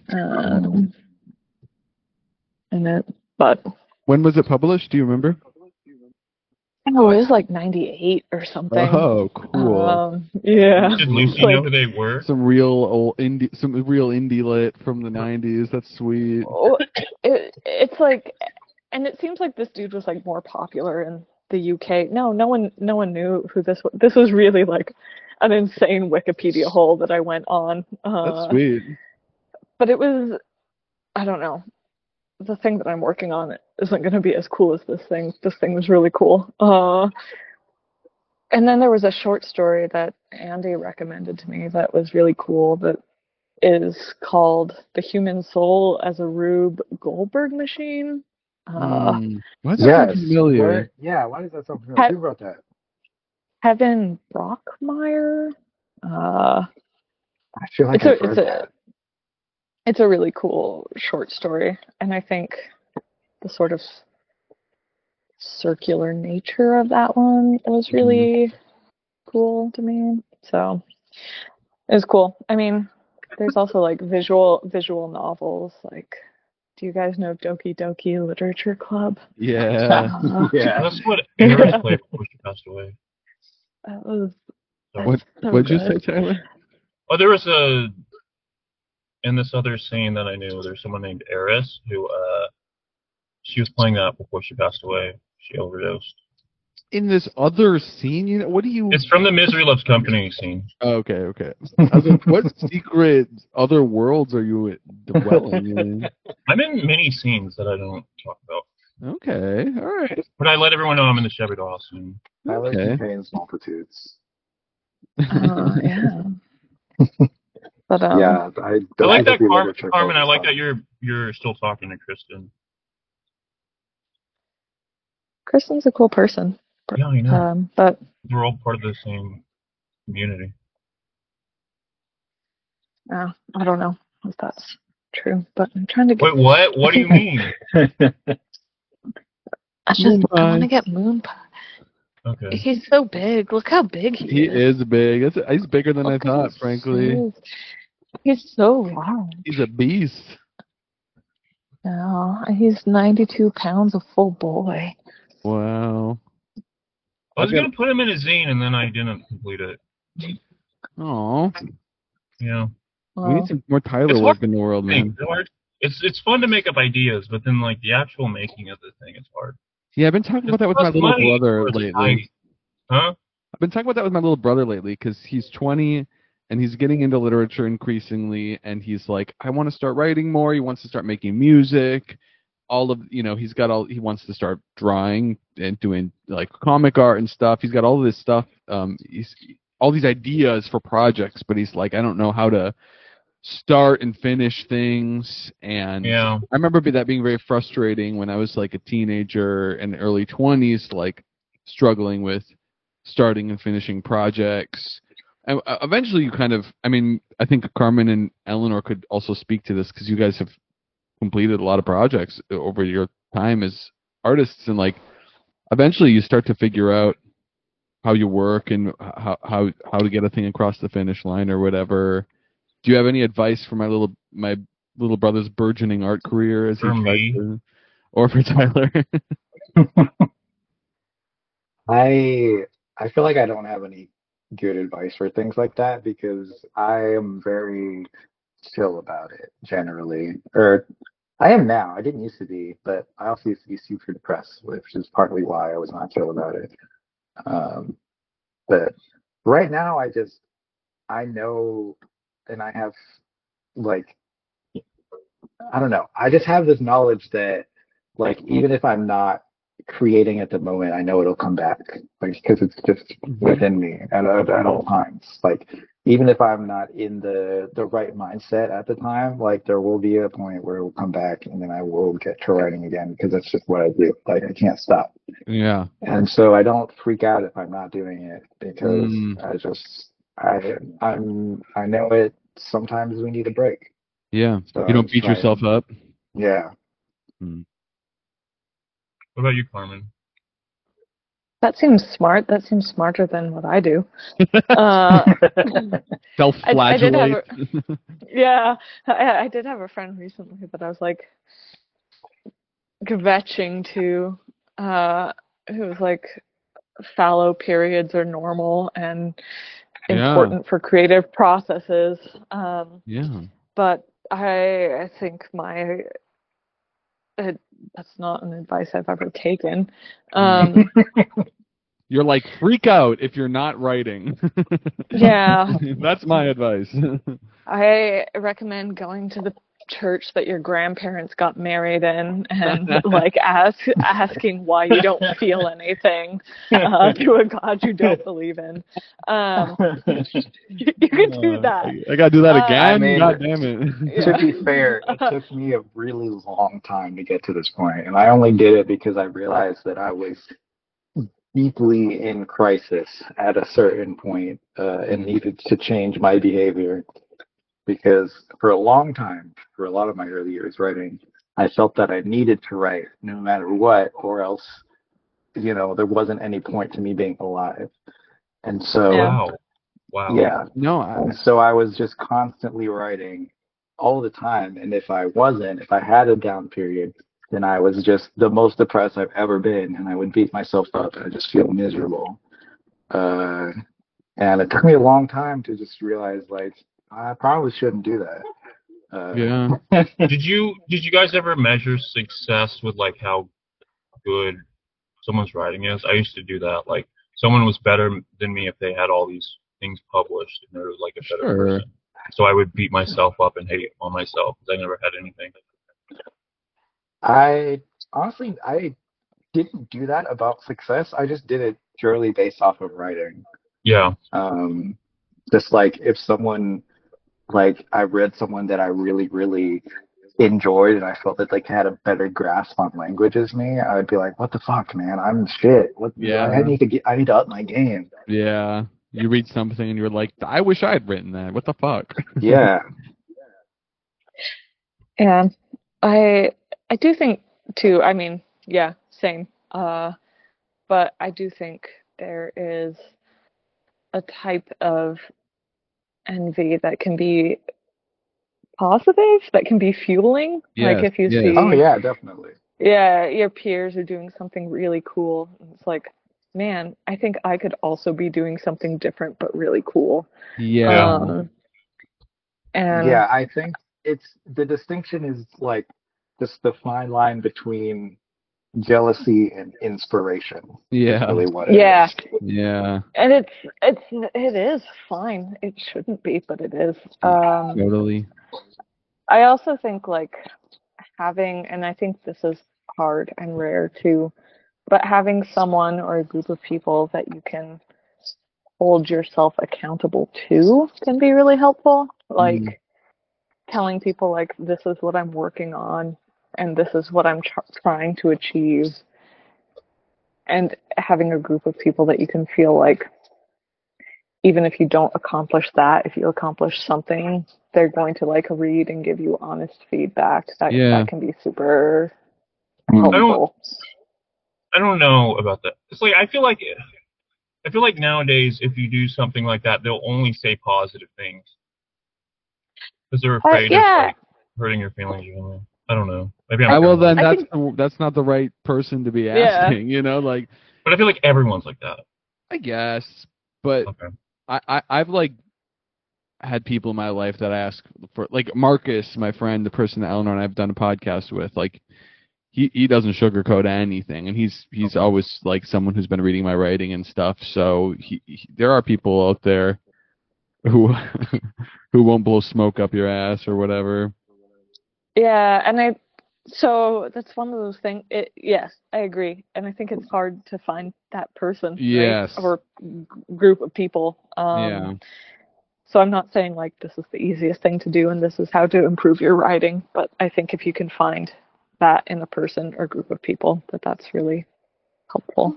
it, but when was it published? Do you remember? Oh, it was like 98 or something. Oh, cool. Yeah. Did Lucy know who they were? Some real indie lit from the 90s. That's sweet. It's like, and it seems like this dude was like more popular in the UK. No one knew who this was. This was really like an insane Wikipedia hole that I went on. That's sweet. But it was, I don't know. The thing that I'm working on isn't going to be as cool as this thing. This thing was really cool. And then there was a short story that Andy recommended to me that was really cool that is called The Human Soul as a Rube Goldberg Machine. Why does that sound familiar? Why does that sound familiar? Who wrote that? Kevin Brockmeyer. I feel like I've heard that. It's a really cool short story, and I think the sort of circular nature of that one was really cool to me. So it was cool. I mean, there's also like visual novels. Like, do you guys know Doki Doki Literature Club? Yeah. Yeah. That's what Aaron's played before she passed away. That was. What'd you say, Tyler? Oh, there was in this other scene that I knew, there's someone named Eris who She was playing that before she passed away. She overdosed. In this other scene, what do you? It's from the Misery Loves Company scene. Oh, okay. I was like, what secret other worlds are you dwelling in? I'm in many scenes that I don't talk about. Okay, all right. But I let everyone know I'm in the Chevy Doll scene. Tyler contains multitudes. Yeah. But yeah, I like that, Carmen. I like that you're still talking to Kristen. Kristen's a cool person. Yeah, I know. But we're all part of the same community. I don't know if that's true, but I'm trying to get. Wait, what? What do you mean? I want to get Moon Pie. Okay. He's so big. Look how big he is. He is big. He's bigger than I thought, frankly. He's so large. He's a beast. No, he's 92 pounds, a full boy. Wow. I was going to put him in a zine, and then I didn't complete it. Oh. Yeah. We need some more Tyler work in the world, man. It's fun to make up ideas, but then like the actual making of the thing is hard. Yeah, I've been talking about that with my little brother lately. Huh? I've been talking about that with my little brother lately because he's 20 and he's getting into literature increasingly, and he's like, I want to start writing more. He wants to start making music. He wants to start drawing and doing like comic art and stuff. He's got all this stuff. He's all these ideas for projects, but he's like, I don't know how to start and finish things. And yeah. I remember that being very frustrating when I was like a teenager in the early 20s, like struggling with starting and finishing projects. And eventually you I think Carmen and Eleanor could also speak to this because you guys have completed a lot of projects over your time as artists, and like eventually you start to figure out how you work and how to get a thing across the finish line or whatever. Do you have any advice for my little brother's burgeoning art career as for me or for Tyler? I feel like I don't have any good advice for things like that because I am very chill about it generally. Or I am now. I didn't used to be, but I also used to be super depressed, which is partly why I was not chill about it. But right now I know, and I have like, I don't know. I just have this knowledge that like, even if I'm not creating at the moment, I know it'll come back, like, because it's just within me at all times. Like, even if I'm not in the right mindset at the time, like there will be a point where it will come back, and then I will get to writing again because that's just what I do. Like I can't stop. Yeah. And so I don't freak out if I'm not doing it because I know it. Sometimes we need a break. Yeah. So you don't beat yourself up. Yeah. What about you, Carmen? That seems smart. That seems smarter than what I do. Self-flagellate. I did have a friend recently that I was like kvetching to, who was like, fallow periods are normal and important for creative processes. But I think that's not an advice I've ever taken. You're like, freak out if you're not writing. Yeah. That's my advice. I recommend going to the church that your grandparents got married in and like asking why you don't feel anything to a God you don't believe in. You can do that. I gotta do that again? God damn it. To be fair, it took me a really long time to get to this point, and I only did it because I realized that I was deeply in crisis at a certain point and needed to change my behavior. Because for a long time, for a lot of my early years writing, I felt that I needed to write no matter what, or else, there wasn't any point to me being alive. And so, wow, yeah, and so I was just constantly writing all the time. And if I had a down period, then I was just the most depressed I've ever been, and I would beat myself up, and I just feel miserable. And it took me a long time to just realize, like, I probably shouldn't do that. Yeah. Did you guys ever measure success with like how good someone's writing is? I used to do that. Like someone was better than me if they had all these things published and they were like a better Sure. person. So I would beat myself up and hate on myself because I never had anything. I honestly, I didn't do that about success. I just did it purely based off of writing. Yeah. Just like if someone, like I read someone that I really, really enjoyed and I felt that they had a better grasp on language as me, I would be like, what the fuck, man? I'm shit. What? Yeah. I need to up my game. Yeah. You read something and you're like, I wish I had written that. What the fuck? Yeah. Yeah. I do think too, I mean, yeah, same. But I do think there is a type of envy that can be positive, that can be fueling. Yes, Like if you yes. see, Oh yeah, definitely. yeah, your peers are doing something really cool. And it's like, man, I think I could also be doing something different but really cool. Yeah. And Yeah, I think it's the distinction is like just the fine line between jealousy and inspiration. Yeah. Is really what it yeah, is. Yeah. and it is fine. It shouldn't be, but it is. Totally. I also think like having, and I think this is hard and rare too, but having someone or a group of people that you can hold yourself accountable to can be really helpful. Like telling people like, this is what I'm working on and this is what I'm trying to achieve, and having a group of people that you can feel like even if you don't accomplish that, if you accomplish something, they're going to like read and give you honest feedback. That can be super helpful. I don't know about that. It's like I feel like nowadays if you do something like that, they'll only say positive things because they're afraid of like hurting your feelings. I don't know. Maybe I'm well, then that's not the right person to be asking. You know, like. But I feel like everyone's like that. I guess, but okay. I've like had people in my life that ask for, like Marcus, my friend, the person that Eleanor and I've done a podcast with, like he doesn't sugarcoat anything, and he's always like someone who's been reading my writing and stuff. So there are people out there who who won't blow smoke up your ass or whatever. Yeah, and so that's one of those things. Yes, I agree, and I think it's hard to find that person, yes, right? Or group of people. Yeah. So I'm not saying like this is the easiest thing to do and this is how to improve your writing, but I think if you can find that in a person or group of people, that's really helpful.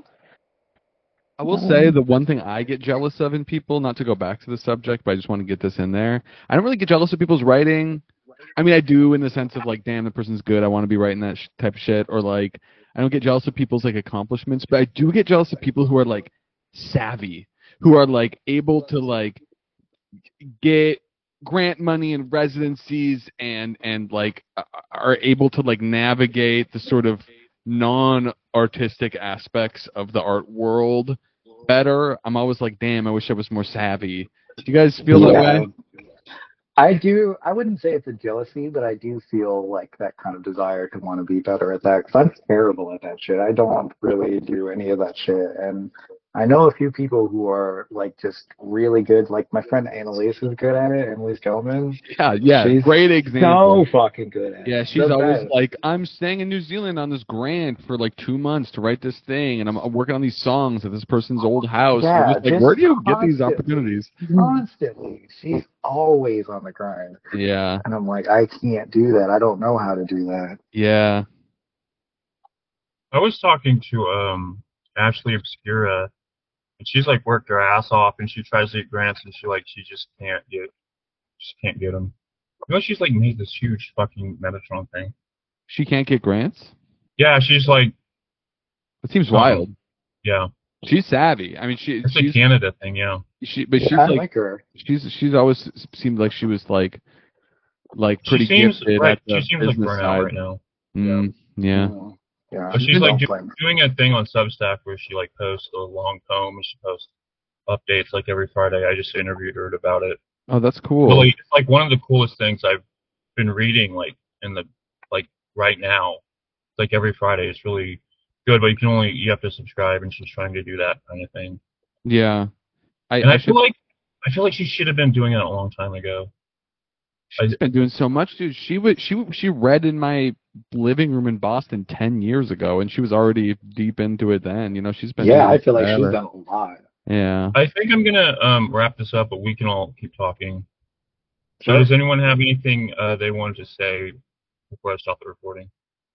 I will say the one thing I get jealous of in people, not to go back to the subject, but I just want to get this in there. I don't really get jealous of people's writing. I mean, I do in the sense of like, damn, the person's good. I want to be writing that type of shit. Or like, I don't get jealous of people's like accomplishments, but I do get jealous of people who are like savvy, who are like able to like get grant money and residencies and like are able to like navigate the sort of non-artistic aspects of the art world better. I'm always like, damn, I wish I was more savvy. Do you guys feel that way? I do. I wouldn't say it's a jealousy, but I do feel like that kind of desire to want to be better at that, because I'm terrible at that shit. I don't really do any of that shit, and I know a few people who are like just really good. Like my friend Annalise is good at it. Annalise Gelman. Yeah, she's great example. So fucking good at it. Yeah, she's always like, I'm staying in New Zealand on this grant for like 2 months to write this thing, and I'm working on these songs at this person's old house. Yeah, just like, where do you get these opportunities? Constantly. She's always on the grind. Yeah. And I'm like, I can't do that. I don't know how to do that. Yeah. I was talking to Ashley Obscura, and she's like worked her ass off, and she tries to get grants, and she just can't get them. You know, she's like made this huge fucking Metatron thing. She can't get grants? Yeah, she's like. It seems wild. Yeah. She's savvy. I mean, she's a Canada thing, yeah. She's like her. She's always seemed like she was like pretty gifted. Right. She seems like burnout right now. Yeah. Yeah. But she's like doing a thing on Substack where she like posts a long poem and she posts updates like every Friday. I just interviewed her about it. Oh, that's cool. Really, it's like one of the coolest things I've been reading like in the like right now, like every Friday. It's really good, but you have to subscribe, and she's trying to do that kind of thing. Yeah. And I feel like she should have been doing it a long time ago. She's been doing so much, dude. She read in my living room in Boston 10 years ago, and she was already deep into it then. You know, she's been. Yeah, I feel like she's done a lot. Yeah. I think I'm gonna wrap this up, but we can all keep talking. So, Sure. does anyone have anything they wanted to say before I stop the recording?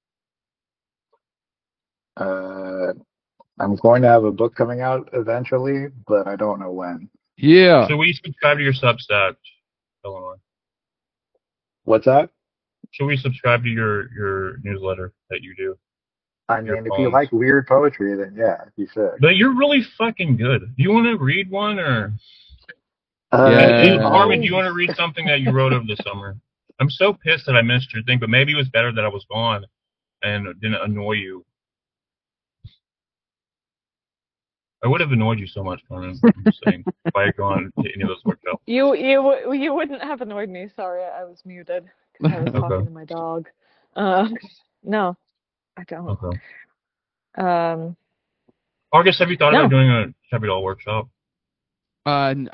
I'm going to have a book coming out eventually, but I don't know when. Yeah. Should we subscribe to your Substack, Eleanor? What's that? Should we subscribe to your newsletter that you do? I mean, if you like weird poetry, then yeah, you should. But you're really fucking good. Do you want to read one, or? Carmen, do you want to read something that you wrote over the summer? I'm so pissed that I missed your thing, but maybe it was better that I was gone and didn't annoy you. I would have annoyed you so much, Carmen. I'm just saying, if I had gone to any of those workshops. You wouldn't have annoyed me. Sorry, I was muted because I was talking to my dog. No, I don't. Okay. August, have you thought about doing a Shabby Doll workshop? I'm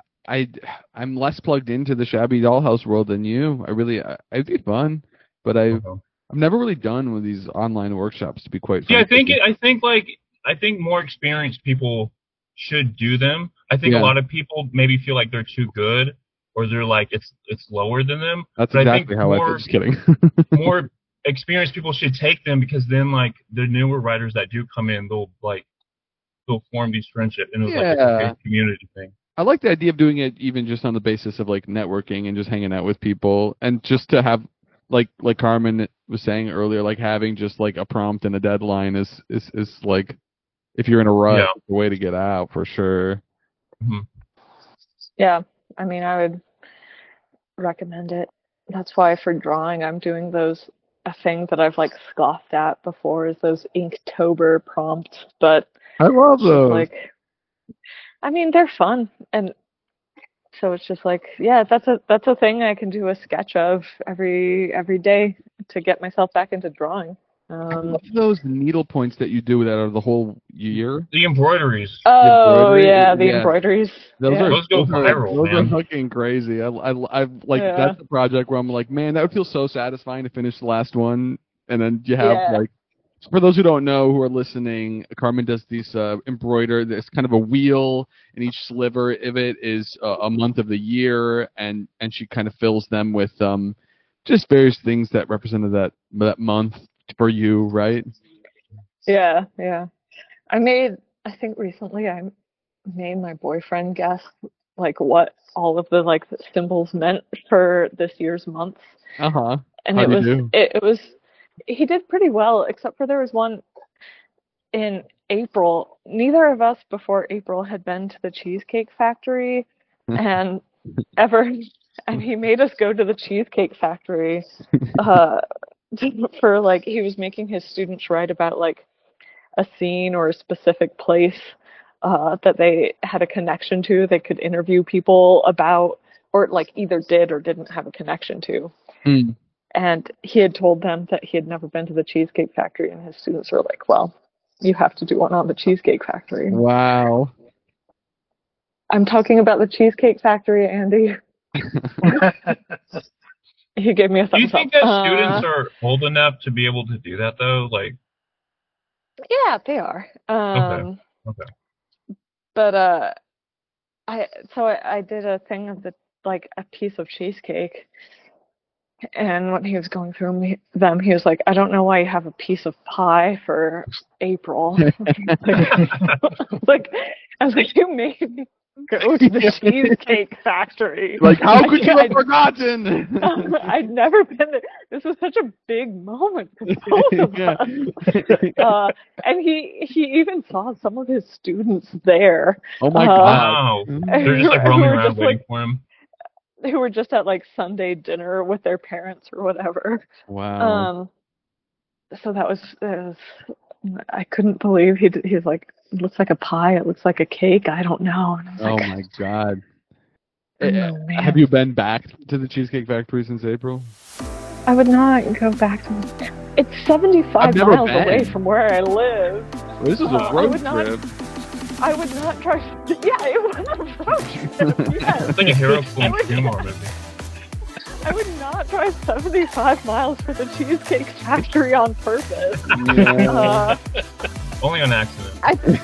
less plugged into the Shabby Dollhouse world than you. It'd be fun, but I've never really done with these online workshops, to be quite frank. Yeah, I think more experienced people should do them. I think a lot of people maybe feel like they're too good, or they're like it's lower than them. That's exactly how I feel. Just kidding. More experienced people should take them, because then like the newer writers that do come in, they'll form these friendships, and it's like a community thing. I like the idea of doing it even just on the basis of like networking and just hanging out with people, and just to have like Carmen was saying earlier, like having just like a prompt and a deadline is like, if you're in a rut, it's a way to get out for sure. Mm-hmm. Yeah, I mean, I would recommend it. That's why for drawing, I'm doing a thing that I've like scoffed at before, is those Inktober prompts. But I love those. Like, I mean, they're fun, and so it's just like, yeah, that's a thing I can do a sketch of every day to get myself back into drawing. I love those needle points that you do that are the whole year. The embroideries. Oh, the embroideries. Those go viral, Those man. are fucking crazy. I've like that's a project where I'm like, man, that would feel so satisfying to finish the last one, and then you have like. For those who don't know, who are listening, Carmen does these embroider. There's kind of a wheel, and each sliver of it is a month of the year, and she kind of fills them with just various things that represented that month for you, right? Yeah. I think recently I made my boyfriend guess like what all of the like symbols meant for this year's months. And it was. He did pretty well, except for there was one in April. Neither of us before April had been to the Cheesecake Factory and he made us go to the Cheesecake Factory for like, he was making his students write about like a scene or a specific place that they had a connection to, they could interview people about, or like either did or didn't have a connection to. And he had told them that he had never been to the Cheesecake Factory, and his students were like, well, you have to do one on the Cheesecake Factory. Wow. I'm talking about the Cheesecake Factory, Andy. He gave me a thumbs up. Do you think that students are old enough to be able to do that, though? Like, yeah, they are. Okay. But I did a thing of a piece of cheesecake. And when he was going through them, he was like, I don't know why you have a piece of pie for April. I was like, you made me go to the Cheesecake Factory. Like, how could you have forgotten? I'd never been there. This was such a big moment for both of us. And he even saw some of his students there. Oh my God. Wow. They're just like roaming around waiting for him. Who were just at like Sunday dinner with their parents or whatever. Wow. So that was I couldn't believe he's like, it looks like a pie, it looks like a cake, I don't know. And I was my God. Man. Have you been back to the Cheesecake Factory since April? I would not go back to. It's 75 I've never miles been. away from where I live. Well, this is a I road would not- trip. I would not try. Yeah, it was a road trip. Yes. It's like a Harold Kumar movie. I would not drive 75 miles for the Cheesecake Factory on purpose. Yeah. Only on accident.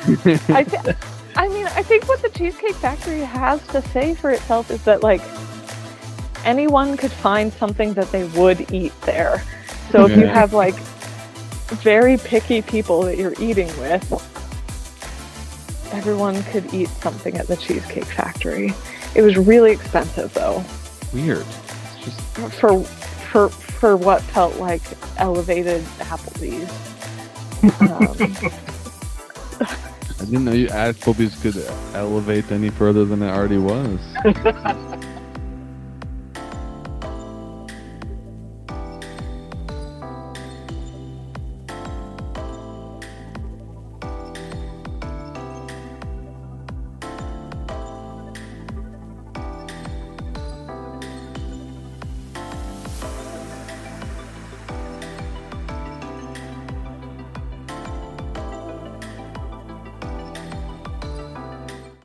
I think what the Cheesecake Factory has to say for itself is that, like, anyone could find something that they would eat there. So if you Yeah. have, like, very picky people that you're eating with, everyone could eat something at the Cheesecake Factory. It was really expensive, though, Weird. It's just for what felt like elevated Applebee's. I didn't know Applebee's could elevate any further than it already was.